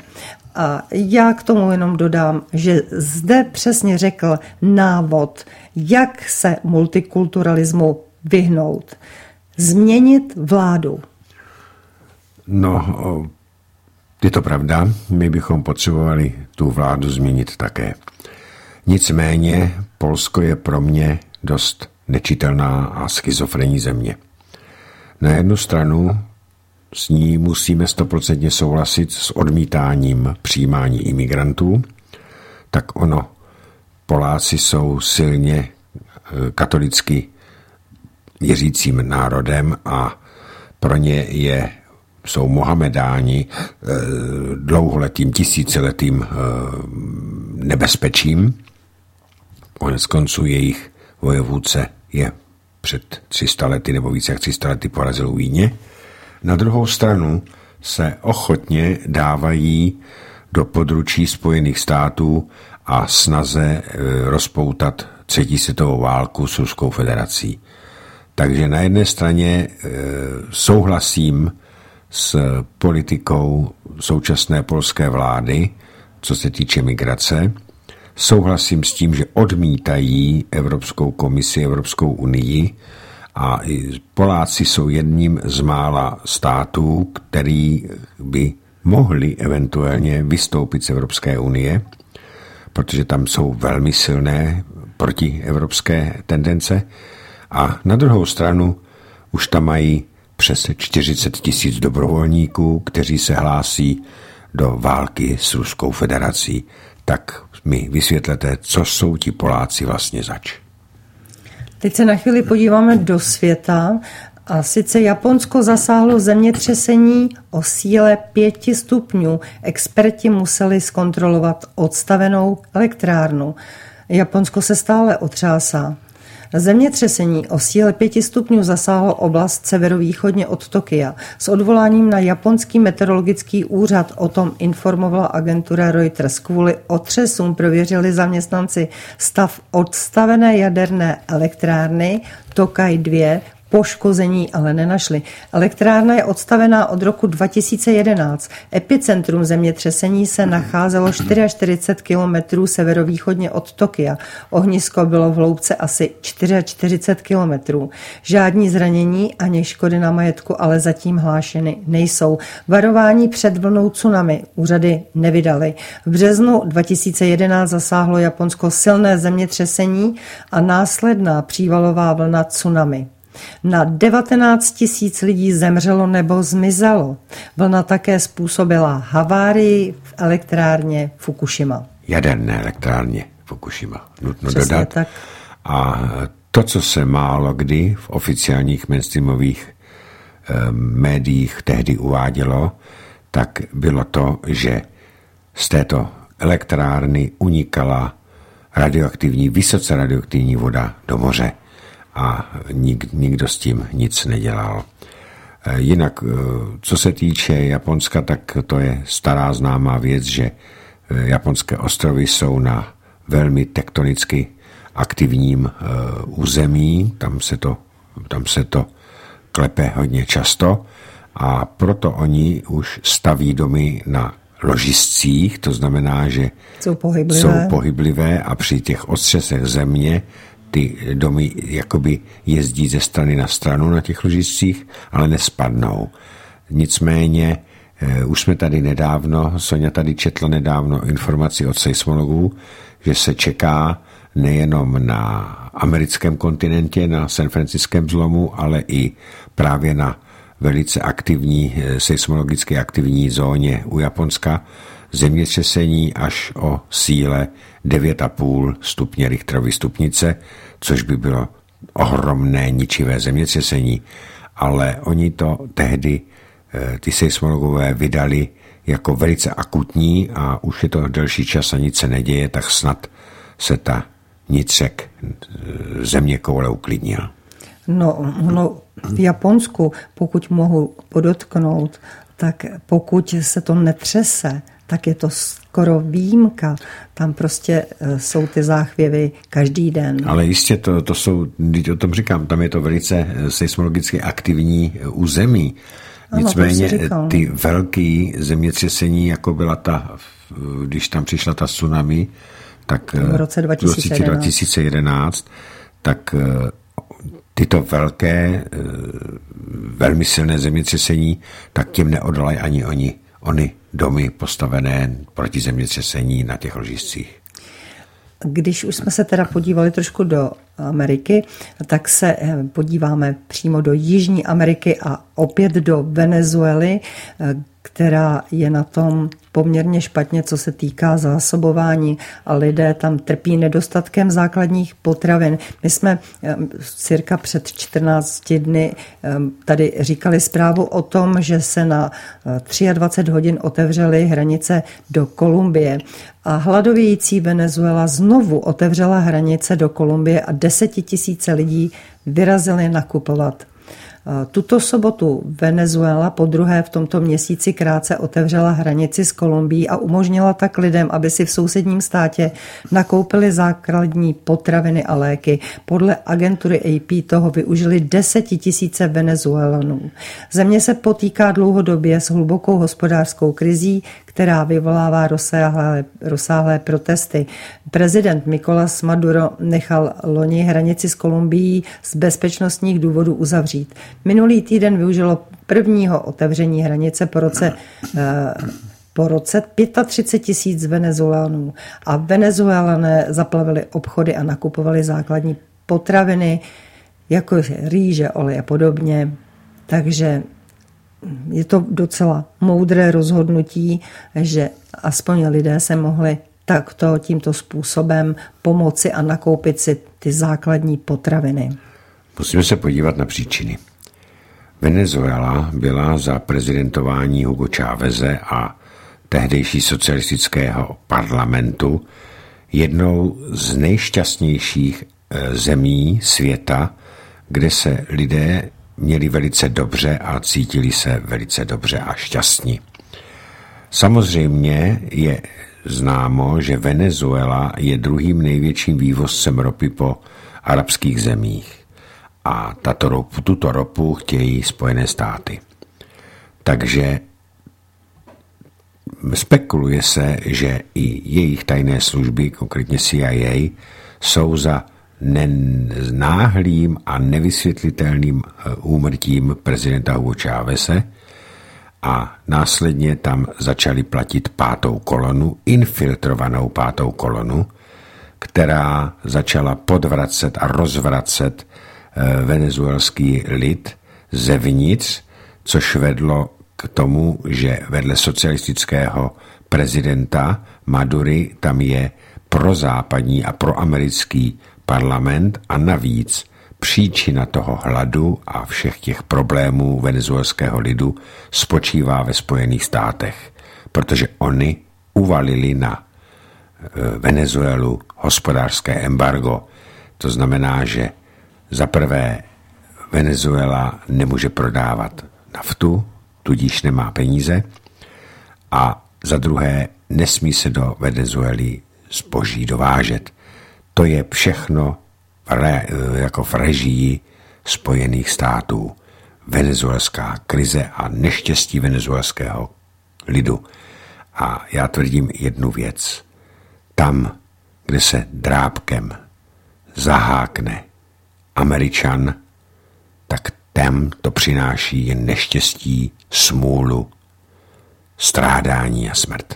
A já k tomu jenom dodám, že zde přesně řekl návod, jak se multikulturalismu vyhnout. Změnit vládu. No, je to pravda, my bychom potřebovali tu vládu změnit také. Nicméně Polsko je pro mě dost nečitelná a schizofrenní země. Na jednu stranu s ní musíme stoprocentně souhlasit s odmítáním přijímání imigrantů, tak ono, Poláci jsou silně katolicky věřícím národem a pro ně je, jsou Mohamedáni dlouholetým, tisíciletým nebezpečím. Konec konců jejich vojevůdce je před tři sta lety nebo více jak tři sta lety porazil u Vídně. Na druhou stranu se ochotně dávají do područí Spojených států a snaze rozpoutat třetí světovou válku s Ruskou federací. Takže na jedné straně souhlasím s politikou současné polské vlády, co se týče migrace. Souhlasím s tím, že odmítají Evropskou komisi, Evropskou unii, a Poláci jsou jedním z mála států, který by mohli eventuálně vystoupit z Evropské unie, protože tam jsou velmi silné protievropské tendence. A na druhou stranu už tam mají přes čtyřicet tisíc dobrovolníků, kteří se hlásí do války s Ruskou federací. Tak mi vysvětlete, co jsou ti Poláci vlastně zač. Teď se na chvíli podíváme do světa. A sice Japonsko zasáhlo zemětřesení o síle pěti stupňů. Experti museli zkontrolovat odstavenou elektrárnu. Japonsko se stále otřásá. Zemětřesení o síle pěti stupňů zasáhlo oblast severovýchodně od Tokia. S odvoláním na japonský meteorologický úřad o tom informovala agentura Reuters. Kvůli otřesům prověřili zaměstnanci stav odstavené jaderné elektrárny Tokai dva, poškození ale nenašli. Elektrárna je odstavená od roku dva tisíce jedenáct. Epicentrum zemětřesení se nacházelo čtyřicet čtyři kilometrů severovýchodně od Tokia. Ohnisko bylo v hloubce asi čtyřicet čtyři kilometrů. Žádní zranění ani škody na majetku ale zatím hlášeny nejsou. Varování před vlnou tsunami úřady nevydaly. V březnu dva tisíce jedenáct zasáhlo Japonsko silné zemětřesení a následná přívalová vlna tsunami. Na devatenáct tisíc lidí zemřelo nebo zmizelo. Vlna také způsobila havárii v elektrárně Fukushima. Jaderné elektrárně Fukushima, nutno Přesně dodat. Tak. A to, co se málo kdy v oficiálních mainstreamových eh, médiích tehdy uvádělo, tak bylo to, že z této elektrárny unikala radioaktivní, vysoce radioaktivní voda do moře. A nik, nikdo s tím nic nedělal. Jinak, co se týče Japonska, tak to je stará známá věc, že japonské ostrovy jsou na velmi tektonicky aktivním území, tam se to, tam se to klepe hodně často a proto oni už staví domy na ložiscích, to znamená, že jsou pohyblivé, jsou pohyblivé a při těch otřesech země ty domy jakoby jezdí ze strany na stranu na těch ložiscích, ale nespadnou. Nicméně eh, už jsme tady nedávno, Sonja tady četla nedávno informaci od seismologů, že se čeká nejenom na americkém kontinentě, na San Franciském zlomu, ale i právě na velice aktivní, eh, seismologicky aktivní zóně u Japonska zemětřesení až o síle devět a půl stupně Richterovy stupnice, což by bylo ohromné ničivé zemětřesení, ale oni to tehdy, ty seismologové, vydali jako velice akutní a už je to delší čas a nic se neděje, tak snad se ta nicek země koule uklidnil. No, no, v Japonsku, pokud mohu podotknout, tak pokud se to netřese, tak je to skoro výjimka. Tam prostě jsou ty záchvěvy každý den. Ale jistě to, to jsou, když o tom říkám, tam je to velice seismologicky aktivní území. Ano, nicméně ty velké zemětřesení, jako byla ta, když tam přišla ta tsunami, tak v roce dva tisíce jedenáct, dva tisíce jedenáct tak tyto velké, velmi silné zemětřesení, tak těm neodolají ani oni, oni domy postavené proti zemětřesení na těch ložiscích. Když už jsme se teda podívali trošku do Ameriky, tak se podíváme přímo do Jižní Ameriky a opět do Venezuely, která je na tom poměrně špatně, co se týká zásobování a lidé tam trpí nedostatkem základních potravin. My jsme cirka před čtrnácti dny tady říkali zprávu o tom, že se na dvacet tři hodin otevřely hranice do Kolumbie a hladovějící Venezuela znovu otevřela hranice do Kolumbie a desetitisíce lidí vyrazili nakupovat. Tuto sobotu Venezuela podruhé v tomto měsíci krátce otevřela hranici s Kolumbií a umožnila tak lidem, aby si v sousedním státě nakoupili základní potraviny a léky. Podle agentury A P toho využili desetitisíce Venezuelanů. Země se potýká dlouhodobě s hlubokou hospodářskou krizí, která vyvolává rozsáhlé, rozsáhlé protesty. Prezident Nicolás Maduro nechal loni hranici s Kolumbií z bezpečnostních důvodů uzavřít. Minulý týden využilo prvního otevření hranice po roce, eh, po roce třicet pět tisíc Venezuelanů a Venezuelané zaplavili obchody a nakupovali základní potraviny, jako rýže, olej a podobně. Takže je to docela moudré rozhodnutí, že aspoň lidé se mohli takto tímto způsobem pomoci a nakoupit si ty základní potraviny. Musíme se podívat na příčiny. Venezuela byla za prezidentování Hugo Cháveze a tehdejší socialistického parlamentu jednou z nejšťastnějších zemí světa, kde se lidé měli velice dobře a cítili se velice dobře a šťastní. Samozřejmě je známo, že Venezuela je druhým největším vývozcem ropy po arabských zemích a tato ropu, tuto ropu chtějí Spojené státy. Takže spekuluje se, že i jejich tajné služby, konkrétně C I A, jsou za náhlým a nevysvětlitelným úmrtím prezidenta Hugo Chávese a následně tam začali platit pátou kolonu, infiltrovanou pátou kolonu, která začala podvracet a rozvracet venezuelský lid zevnitř, což vedlo k tomu, že vedle socialistického prezidenta Madury tam je prozápadní a proamerický parlament a navíc příčina toho hladu a všech těch problémů venezuelského lidu spočívá ve Spojených státech, protože oni uvalili na Venezuelu hospodářské embargo. To znamená, že za prvé Venezuela nemůže prodávat naftu, tudíž nemá peníze, a za druhé nesmí se do Venezuely zboží dovážet. To je všechno re, jako v režii Spojených států. Venezuelská krize a neštěstí venezuelského lidu. A já tvrdím jednu věc. Tam, kde se drápkem zahákne Američan, tak tam to přináší jen neštěstí, smůlu, strádání a smrt.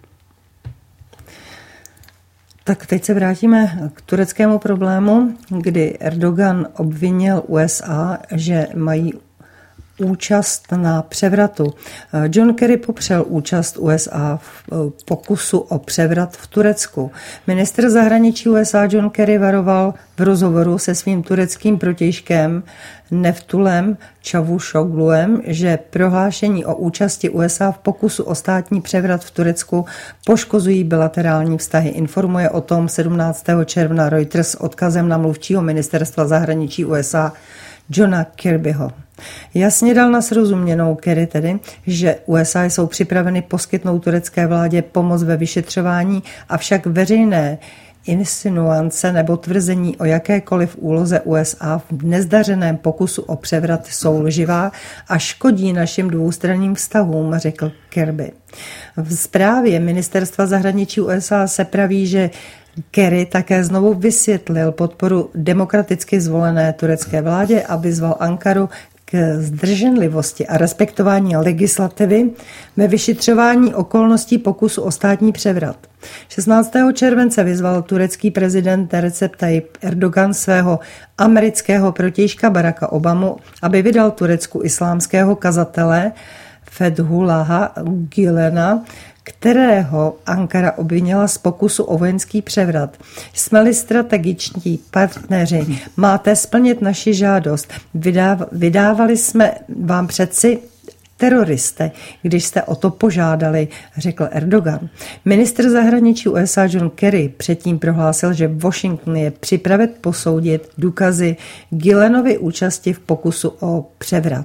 Tak teď se vrátíme k tureckému problému, kdy Erdogan obvinil U S A, že mají účast na převratu. John Kerry popřel účast U S A v pokusu o převrat v Turecku. Ministr zahraničí U S A John Kerry varoval v rozhovoru se svým tureckým protějškem Neftulem Çavuşogluem, že prohlášení o účasti U S A v pokusu o státní převrat v Turecku poškozují bilaterální vztahy. Informuje o tom sedmnáctého června Reuters s odkazem na mluvčího ministerstva zahraničí U S A Johna Kirbyho. Jasně dal na srozuměnou Kerry tedy, že U S A jsou připraveny poskytnout turecké vládě pomoc ve vyšetřování, avšak veřejné insinuance nebo tvrzení o jakékoliv úloze U S A v nezdařeném pokusu o převrat jsou lživá a škodí našim dvoustranným vztahům, řekl Kirby. V zprávě ministerstva zahraničí U S A se praví, že Kerry také znovu vysvětlil podporu demokraticky zvolené turecké vládě a vyzval Ankaru k zdrženlivosti a respektování legislativy ve vyšetřování okolností pokusu o státní převrat. šestnáctého července vyzval turecký prezident Recep Tayyip Erdogan svého amerického protějška Baracka Obamu, aby vydal Turecku islámského kazatele Fethullaha Gülena, kterého Ankara obvinila z pokusu o vojenský převrat. Jsme-li strategičtí partneři, máte splnit naši žádost. Vydáv, vydávali jsme vám přeci teroristy, když jste o to požádali, řekl Erdogan. Ministr zahraničí U S A John Kerry předtím prohlásil, že Washington je připraven posoudit důkazy Gülenovy účasti v pokusu o převrat.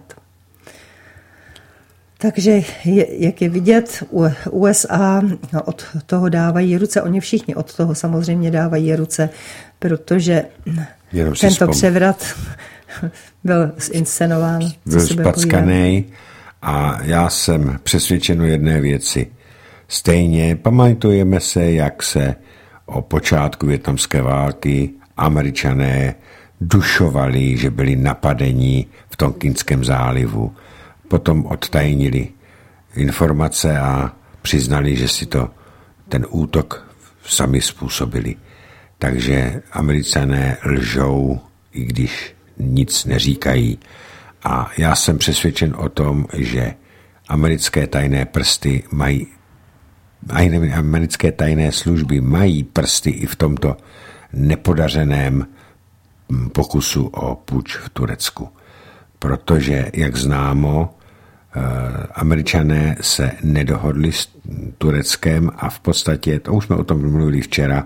Takže jak je vidět, U S A od toho dávají ruce, oni všichni od toho samozřejmě dávají ruce, protože tento převrat byl zinscenován. Byl spackaný a já jsem přesvědčen o jedné věci. Stejně pamatujeme se, jak se o počátku vietnamské války Američané dušovali, že byli napadeni v Tonkinském zálivu. Potom odtajnili informace a přiznali, že si to ten útok sami způsobili. Takže Američané lžou, i když nic neříkají. A já jsem přesvědčen o tom, že americké tajné prsty mají, americké tajné služby mají prsty i v tomto nepodařeném pokusu o puč v Turecku. Protože, jak známo, Američané se nedohodli s Tureckem a v podstatě, to už jsme o tom mluvili včera,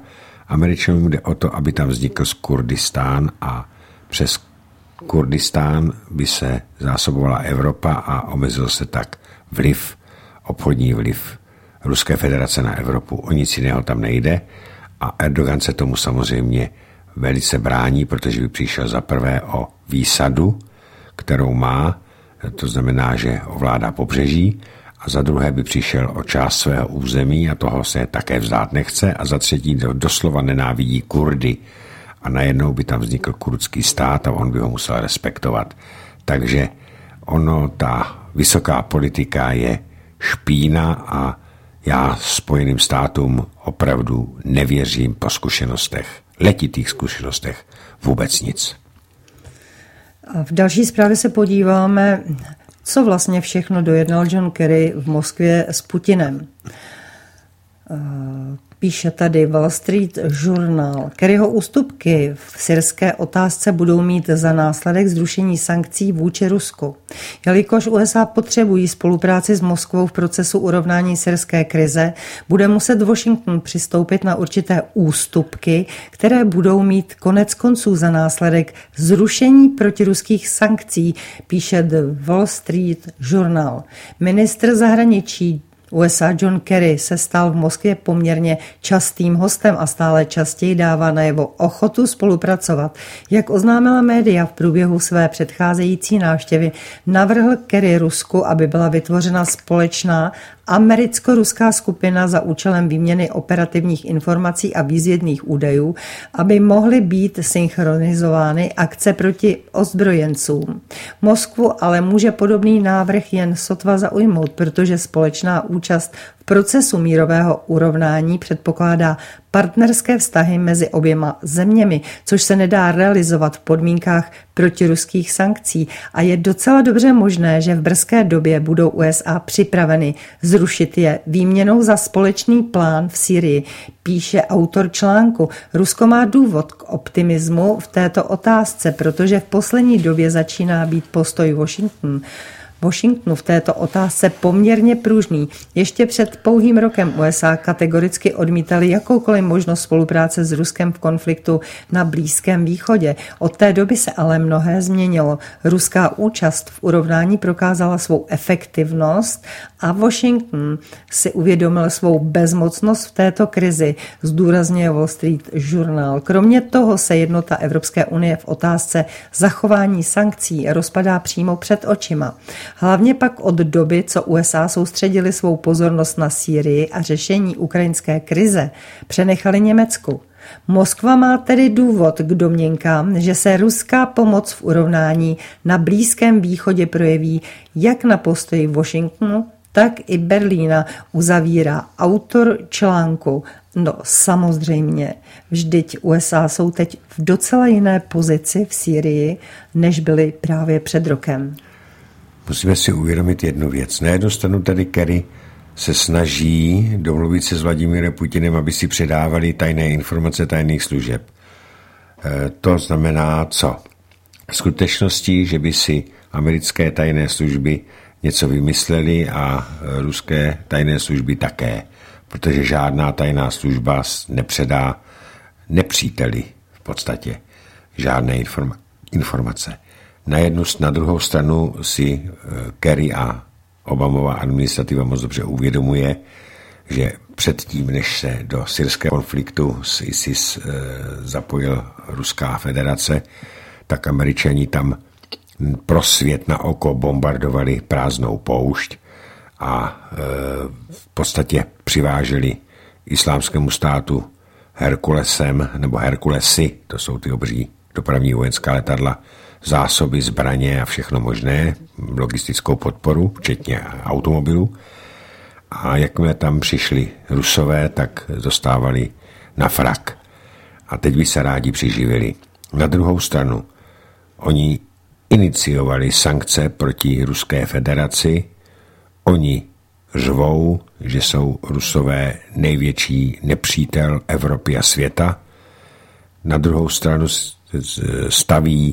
Američanům jde o to, aby tam vznikl Kurdistán a přes Kurdistán by se zásobovala Evropa a omezil se tak vliv, obchodní vliv Ruské federace na Evropu. O nic jiného tam nejde a Erdogan se tomu samozřejmě velice brání, protože by přišel za prvé o výsadu, kterou má, to znamená, že ovládá pobřeží, a za druhé by přišel o část svého území a toho se také vzdát nechce, a za třetí doslova nenávidí Kurdy a najednou by tam vznikl kurdský stát a on by ho musel respektovat. Takže ono, ta vysoká politika je špína a já Spojeným státům opravdu nevěřím po zkušenostech, letitých zkušenostech, vůbec nic. A v další zprávě se podíváme, co vlastně všechno dojednal John Kerry v Moskvě s Putinem. Píše tady Wall Street Journal. Kerryho ústupky v syrské otázce budou mít za následek zrušení sankcí vůči Rusku. Jelikož U S A potřebují spolupráci s Moskvou v procesu urovnání syrské krize, bude muset Washington přistoupit na určité ústupky, které budou mít konec konců za následek zrušení protiruských sankcí, píše The Wall Street Journal. Ministr zahraničí U S A John Kerry se stal v Moskvě poměrně častým hostem a stále častěji dává najevo ochotu spolupracovat. Jak oznámila média v průběhu své předcházející návštěvy, navrhl Kerry Rusku, aby byla vytvořena společná americko-ruská skupina za účelem výměny operativních informací a výzvědných údajů, aby mohly být synchronizovány akce proti ozbrojencům. Moskvu ale může podobný návrh jen sotva zaujmout, protože společná účast v procesu mírového urovnání předpokládá partnerské vztahy mezi oběma zeměmi, což se nedá realizovat v podmínkách protiruských sankcí a je docela dobře možné, že v brzké době budou U S A připraveny zrušit je výměnou za společný plán v Sýrii, píše autor článku. Rusko má důvod k optimismu v této otázce, protože v poslední době začíná být postoj Washington Washingtonu v této otázce poměrně pružný. Ještě před pouhým rokem U S A kategoricky odmítali jakoukoliv možnost spolupráce s Ruskem v konfliktu na Blízkém východě. Od té doby se ale mnohé změnilo. Ruská účast v urovnání prokázala svou efektivnost a Washington si uvědomil svou bezmocnost v této krizi, zdůrazňuje Wall Street Journal. Kromě toho se jednota Evropské unie v otázce zachování sankcí rozpadá přímo před očima. Hlavně pak od doby, co U S A soustředili svou pozornost na Sýrii a řešení ukrajinské krize, přenechali Německu. Moskva má tedy důvod k domněnkám, že se ruská pomoc v urovnání na Blízkém východě projeví jak na postoji Washingtonu, tak i Berlína, uzavírá autor článku. No samozřejmě, vždyť U S A jsou teď v docela jiné pozici v Sýrii, než byly právě před rokem. Musíme si uvědomit jednu věc. Na jednu stranu tady Kerry se snaží domluvit se s Vladimírem Putinem, aby si předávali tajné informace tajných služeb. E, to znamená co? V skutečnosti, že by si americké tajné služby něco vymysleli a ruské tajné služby také, protože žádná tajná služba nepředá nepříteli v podstatě žádné informa- informace. Na jednu, na druhou stranu si Kerry a Obamová administrativa moc dobře uvědomuje, že předtím, než se do syrského konfliktu s ISIS zapojil Ruská federace, tak Američani tam pro svět na oko bombardovali prázdnou poušť a v podstatě přiváželi islámskému státu Herkulesem nebo Herkulesy, to jsou ty obří dopravní vojenská letadla, zásoby, zbraně a všechno možné, logistickou podporu, včetně automobilů. A jakmile tam přišli Rusové, tak dostávali na frak. A teď by se rádi přiživili. Na druhou stranu, oni iniciovali sankce proti Ruské federaci, oni řvou, že jsou Rusové největší nepřítel Evropy a světa. Na druhou stranu staví,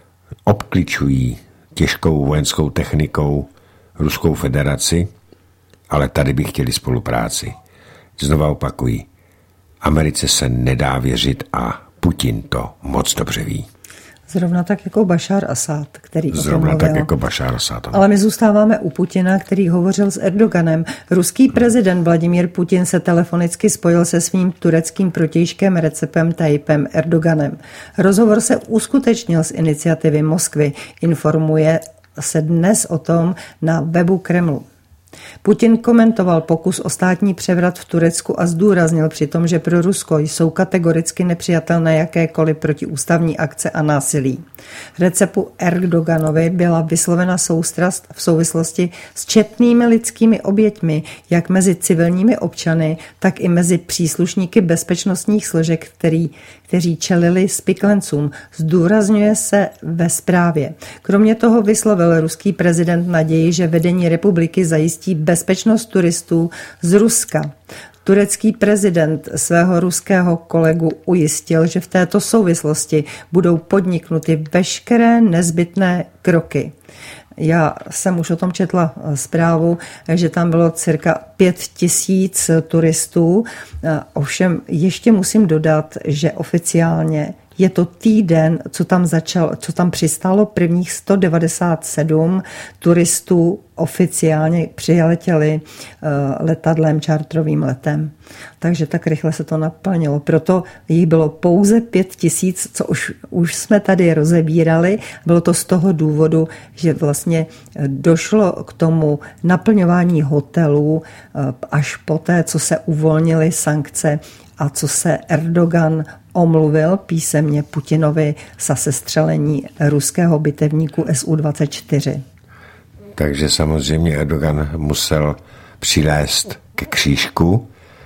obkličují těžkou vojenskou technikou Ruskou federaci, ale tady by chtěli spolupráci. Znova opakují, Americe se nedá věřit a Putin to moc dobře ví. Zrovna tak jako Bašár Asad, který Zrovna tak jako Bašár Asad. Ale my zůstáváme u Putina, který hovořil s Erdoganem. Ruský prezident Vladimír Putin se telefonicky spojil se svým tureckým protějškem Recepem Tayyipem Erdoganem. Rozhovor se uskutečnil z iniciativy Moskvy, informuje se dnes o tom na webu Kremlu. Putin komentoval pokus o státní převrat v Turecku a zdůraznil přitom, že pro Rusko jsou kategoricky nepřijatelné jakékoliv protiústavní akce a násilí. Recepu Erdoganovi byla vyslovena soustrast v souvislosti s četnými lidskými oběťmi, jak mezi civilními občany, tak i mezi příslušníky bezpečnostních složek, který, kteří čelili spiklencům, zdůrazňuje se ve zprávě. Kromě toho vyslovil ruský prezident naději, že vedení republiky zajistí bezpečnost turistů z Ruska. Turecký prezident svého ruského kolegu ujistil, že v této souvislosti budou podniknuty veškeré nezbytné kroky. Já jsem už o tom četla zprávu, že tam bylo cirka pět tisíc turistů. Ovšem ještě musím dodat, že oficiálně je to týden, co tam začal, co tam přistálo prvních sto devadesát sedm turistů oficiálně přiletěli letadlem, čártrovým letem. Takže tak rychle se to naplnilo. Proto jich bylo pouze pět tisíc, co už, už jsme tady rozebírali. Bylo to z toho důvodu, že vlastně došlo k tomu naplňování hotelů až poté, co se uvolnily sankce a co se Erdogan omluvil písemně Putinovi za sestřelení ruského bitevníku S U dvacet čtyři. Takže samozřejmě Erdogan musel přilézt ke křížku,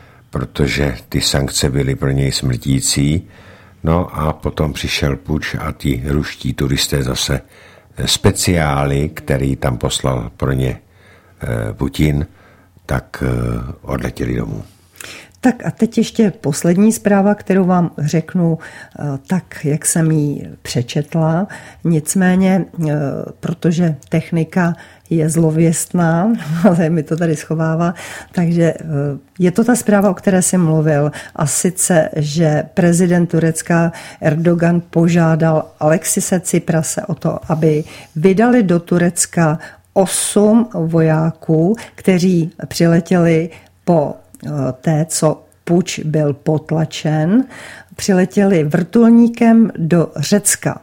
protože ty sankce byly pro něj smrtící. No a potom přišel puč a ti ruští turisté zase speciály, který tam poslal pro ně Putin, tak odletěli domů. Tak a teď ještě poslední zpráva, kterou vám řeknu tak, jak jsem ji přečetla. Nicméně, protože technika je zlověstná, ale mi to tady schovává, takže je to ta zpráva, o které jsem mluvil, a sice, že prezident Turecka Erdogan požádal Alexise Tsiprase o to, aby vydali do Turecka osm vojáků, kteří přiletěli po té, co puč byl potlačen, přiletěli vrtulníkem do Řecka.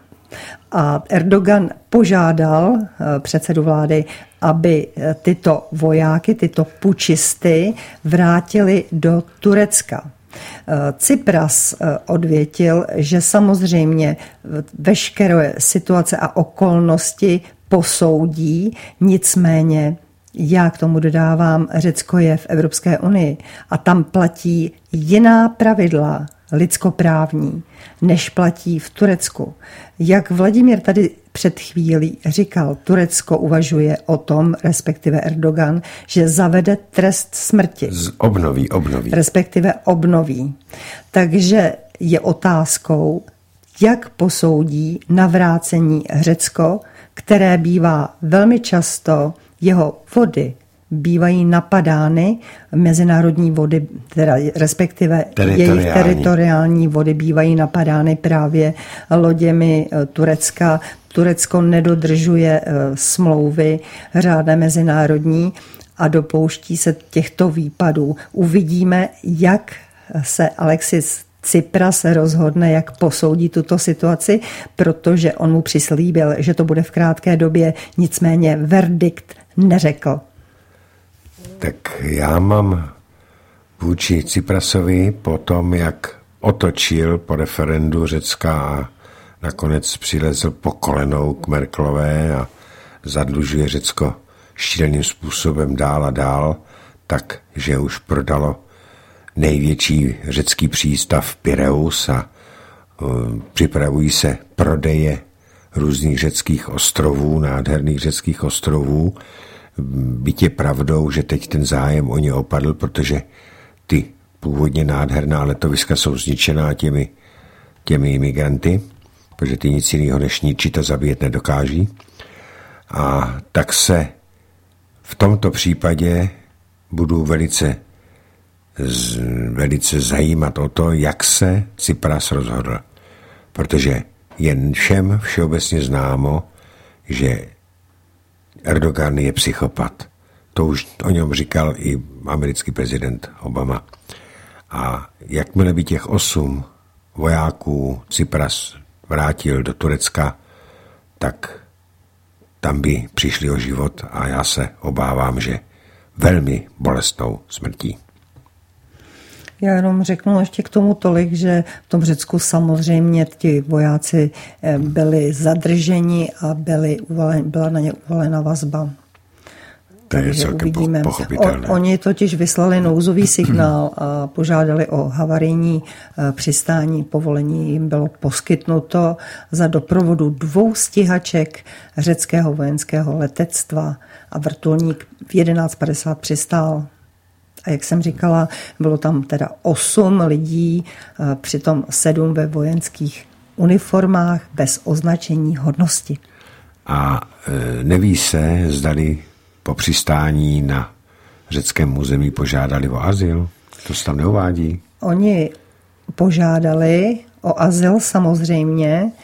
A Erdogan požádal předsedu vlády, aby tyto vojáky, tyto pučisty vrátili do Turecka. Tsipras odvětil, že samozřejmě veškeré situace a okolnosti posoudí, nicméně já k tomu dodávám, Řecko je v Evropské unii a tam platí jiná pravidla lidskoprávní, než platí v Turecku. Jak Vladimír tady před chvílí říkal, Turecko uvažuje o tom, respektive Erdogan, že zavede trest smrti. Obnoví, obnoví. Respektive obnoví. Takže je otázkou, jak posoudí navrácení Řecko, které bývá velmi často, jeho vody bývají napadány, mezinárodní vody, teda respektive jejich teritoriální vody bývají napadány právě loděmi Turecka. Turecko nedodržuje smlouvy řádné mezinárodní a dopouští se těchto výpadů. Uvidíme, jak se Alexis Tsipras rozhodne, jak posoudí tuto situaci, protože on mu přislíbil, že to bude v krátké době, nicméně verdikt neřekl. Tak já mám vůči Tsiprasovi po tom, jak otočil po referendu Řecka a nakonec přilezl po kolenou k Merkelové a zadlužuje Řecko šíleným způsobem dál a dál, tak, že už prodalo největší řecký přístav Pireus a uh, připravují se prodeje různých řeckých ostrovů, nádherných řeckých ostrovů. Byť je pravdou, že teď ten zájem o ně opadl, protože ty původně nádherná letoviska jsou zničená těmi, těmi imigranty, protože ty nic jiného než ničit a zabíjet nedokáží. A tak se v tomto případě budu velice z, velice zajímat o to, jak se Tsipras rozhodl. Protože jen všem všeobecně známo, že Erdogan je psychopat. To už o něm říkal i americký prezident Obama. A jakmile by těch osm vojáků Tsipras vrátil do Turecka, tak tam by přišli o život a já se obávám, že velmi bolestnou smrtí. Já jenom řeknu ještě k tomu tolik, že v tom Řecku samozřejmě ti vojáci byli zadrženi a byli uvalen, byla na ně uvalena vazba. To je celkem pochopitelné. O, oni totiž vyslali nouzový signál a požádali o havarijní přistání. Povolení jim bylo poskytnuto za doprovodu dvou stíhaček řeckého vojenského letectva a vrtulník v jedenáct padesát přistál. A jak jsem říkala, bylo tam teda osm lidí, přitom sedm ve vojenských uniformách bez označení hodnosti. A neví se, zdali po přistání na řeckém území požádali o azyl? To se tam neuvádí. Oni požádali o azyl samozřejmě.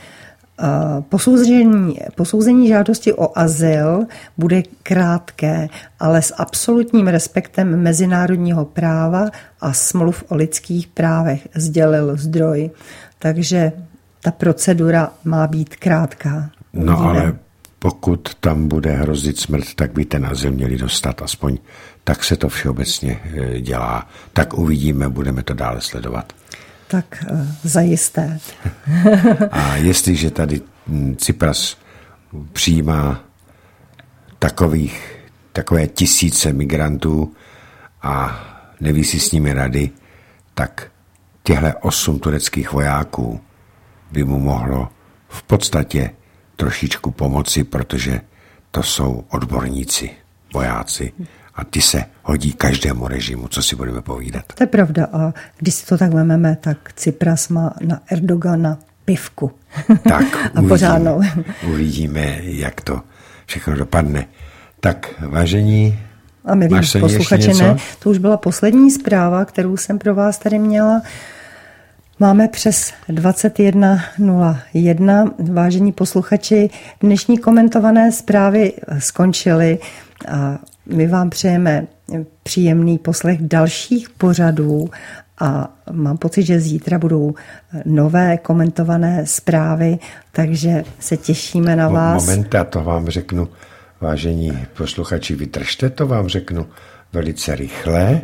Posouzení, posouzení žádosti o azyl bude krátké, ale s absolutním respektem mezinárodního práva a smluv o lidských právech, sdělil zdroj. Takže ta procedura má být krátká. No Uvidíme. Ale pokud tam bude hrozit smrt, tak by ten azyl měli dostat aspoň. Tak se to všeobecně dělá. Tak uvidíme, budeme to dále sledovat. Tak zajisté. A jestliže tady Tsipras přijímá takových, takové tisíce migrantů a neví si s nimi rady, tak těhle osm tureckých vojáků by mu mohlo v podstatě trošičku pomoci, protože to jsou odborníci, vojáci. A ty se hodí každému režimu, co si budeme povídat. To je pravda. A když si to tak vezmeme, tak Tsipras má na Erdogana pivku. Tak a uvidíme, pořádnou. Uvidíme, jak to všechno dopadne. Tak, vážení, a milí posluchači, ne, to už byla poslední zpráva, kterou jsem pro vás tady měla. Máme přes dvacet jedna nula jedna. Vážení posluchači, dnešní komentované zprávy skončily a my vám přejeme příjemný poslech dalších pořadů a mám pocit, že zítra budou nové komentované zprávy, takže se těšíme na vás. Moment, já to vám řeknu, vážení posluchači, vydržte, to vám řeknu velice rychle.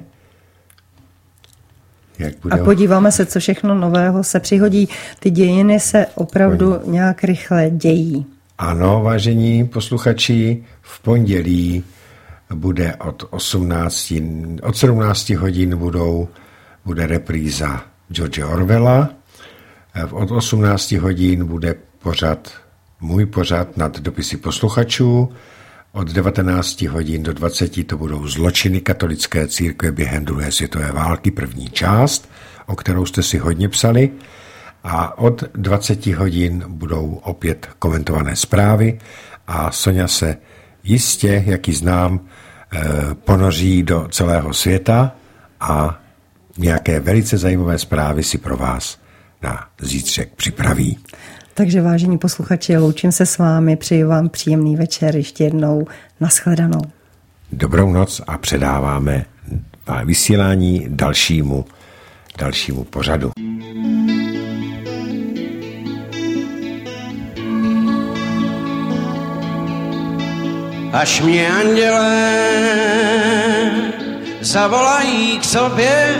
Jak bude... A podíváme se, co všechno nového se přihodí. Ty dějiny se opravdu Oni. nějak rychle dějí. Ano, vážení posluchači, v pondělí bude od osmnácti, od sedmnácti hodin budou, bude repríza George Orwella. Od osmnácti hodin bude pořad, můj pořad nad dopisy posluchačů. Od devatenácti hodin do dvaceti to budou zločiny katolické církve během druhé světové války, první část, o kterou jste si hodně psali. A od dvaceti hodin budou opět komentované zprávy a Soňa se jistě, jak ji znám, ponoří do celého světa a nějaké velice zajímavé zprávy si pro vás na zítřek připraví. Takže vážení posluchači, loučím se s vámi, přeji vám příjemný večer, ještě jednou nashledanou. Dobrou noc a předáváme vysílání dalšímu, dalšímu pořadu. Až mě andělé zavolají k sobě,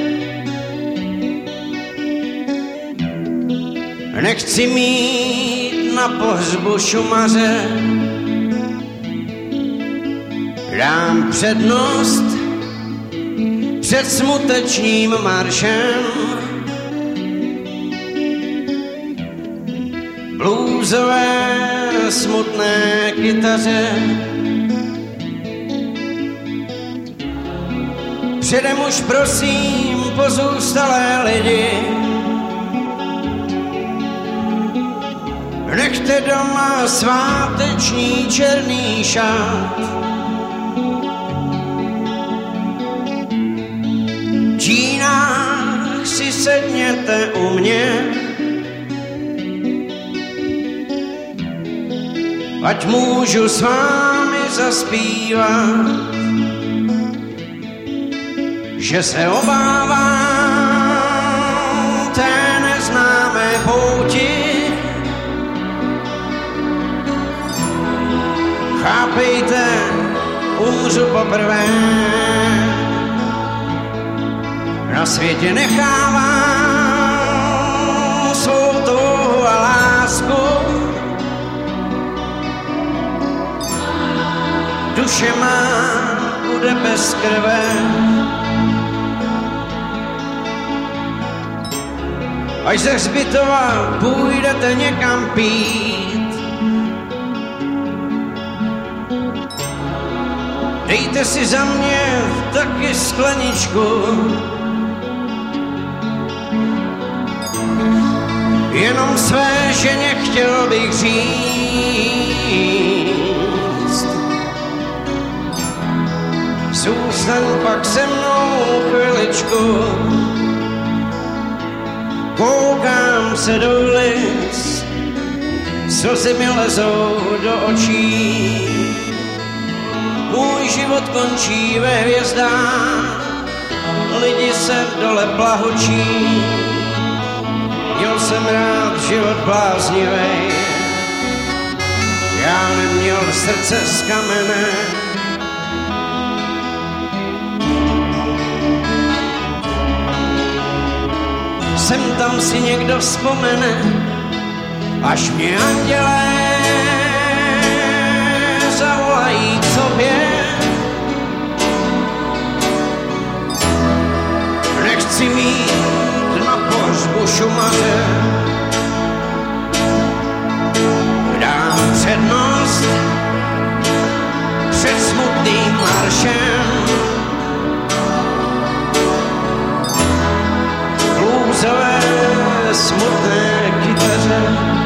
nechci mít na pohřbu šumaře, dám přednost před smutečným maršem. Bluesové smutné kytaře, předem už prosím pozůstalé lidi, nechte doma sváteční černý šát. sedněte u mě, ať můžu s vámi zaspívat, že se obávám té neznámé pouti. Chápejte, umřu poprvé, na světě nechávám svou touhu a lásku. Duše má bude bez krve, až ze hřbitova půjdete někam pít, dejte si za mě taky skleničku, jenom své ženě chtěl bych říct, zůstaň pak se mnou chviličku. Koukám se do ulic, slzy mi lezou do očí. Můj život končí ve hvězdách, lidi se dole plahočí. Měl jsem rád život bláznivej, já neměl srdce z kamene. Sem tam si někdo vzpomene, až mě andělé zavolají k sobě. Nechci mít na pohřbu šumaře, dám přednost před smutným maršem. Bluesové smutné kytaře,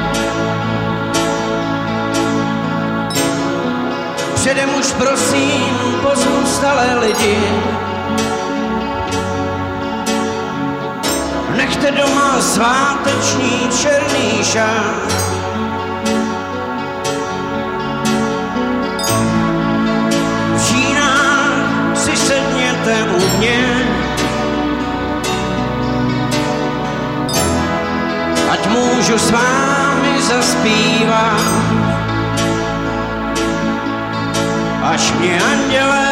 předem už prosím pozůstalé lidi, nechte doma sváteční černý šát. V Čínách si sedněte u mě, ať můžu s vámi zaspívat, až mě andělé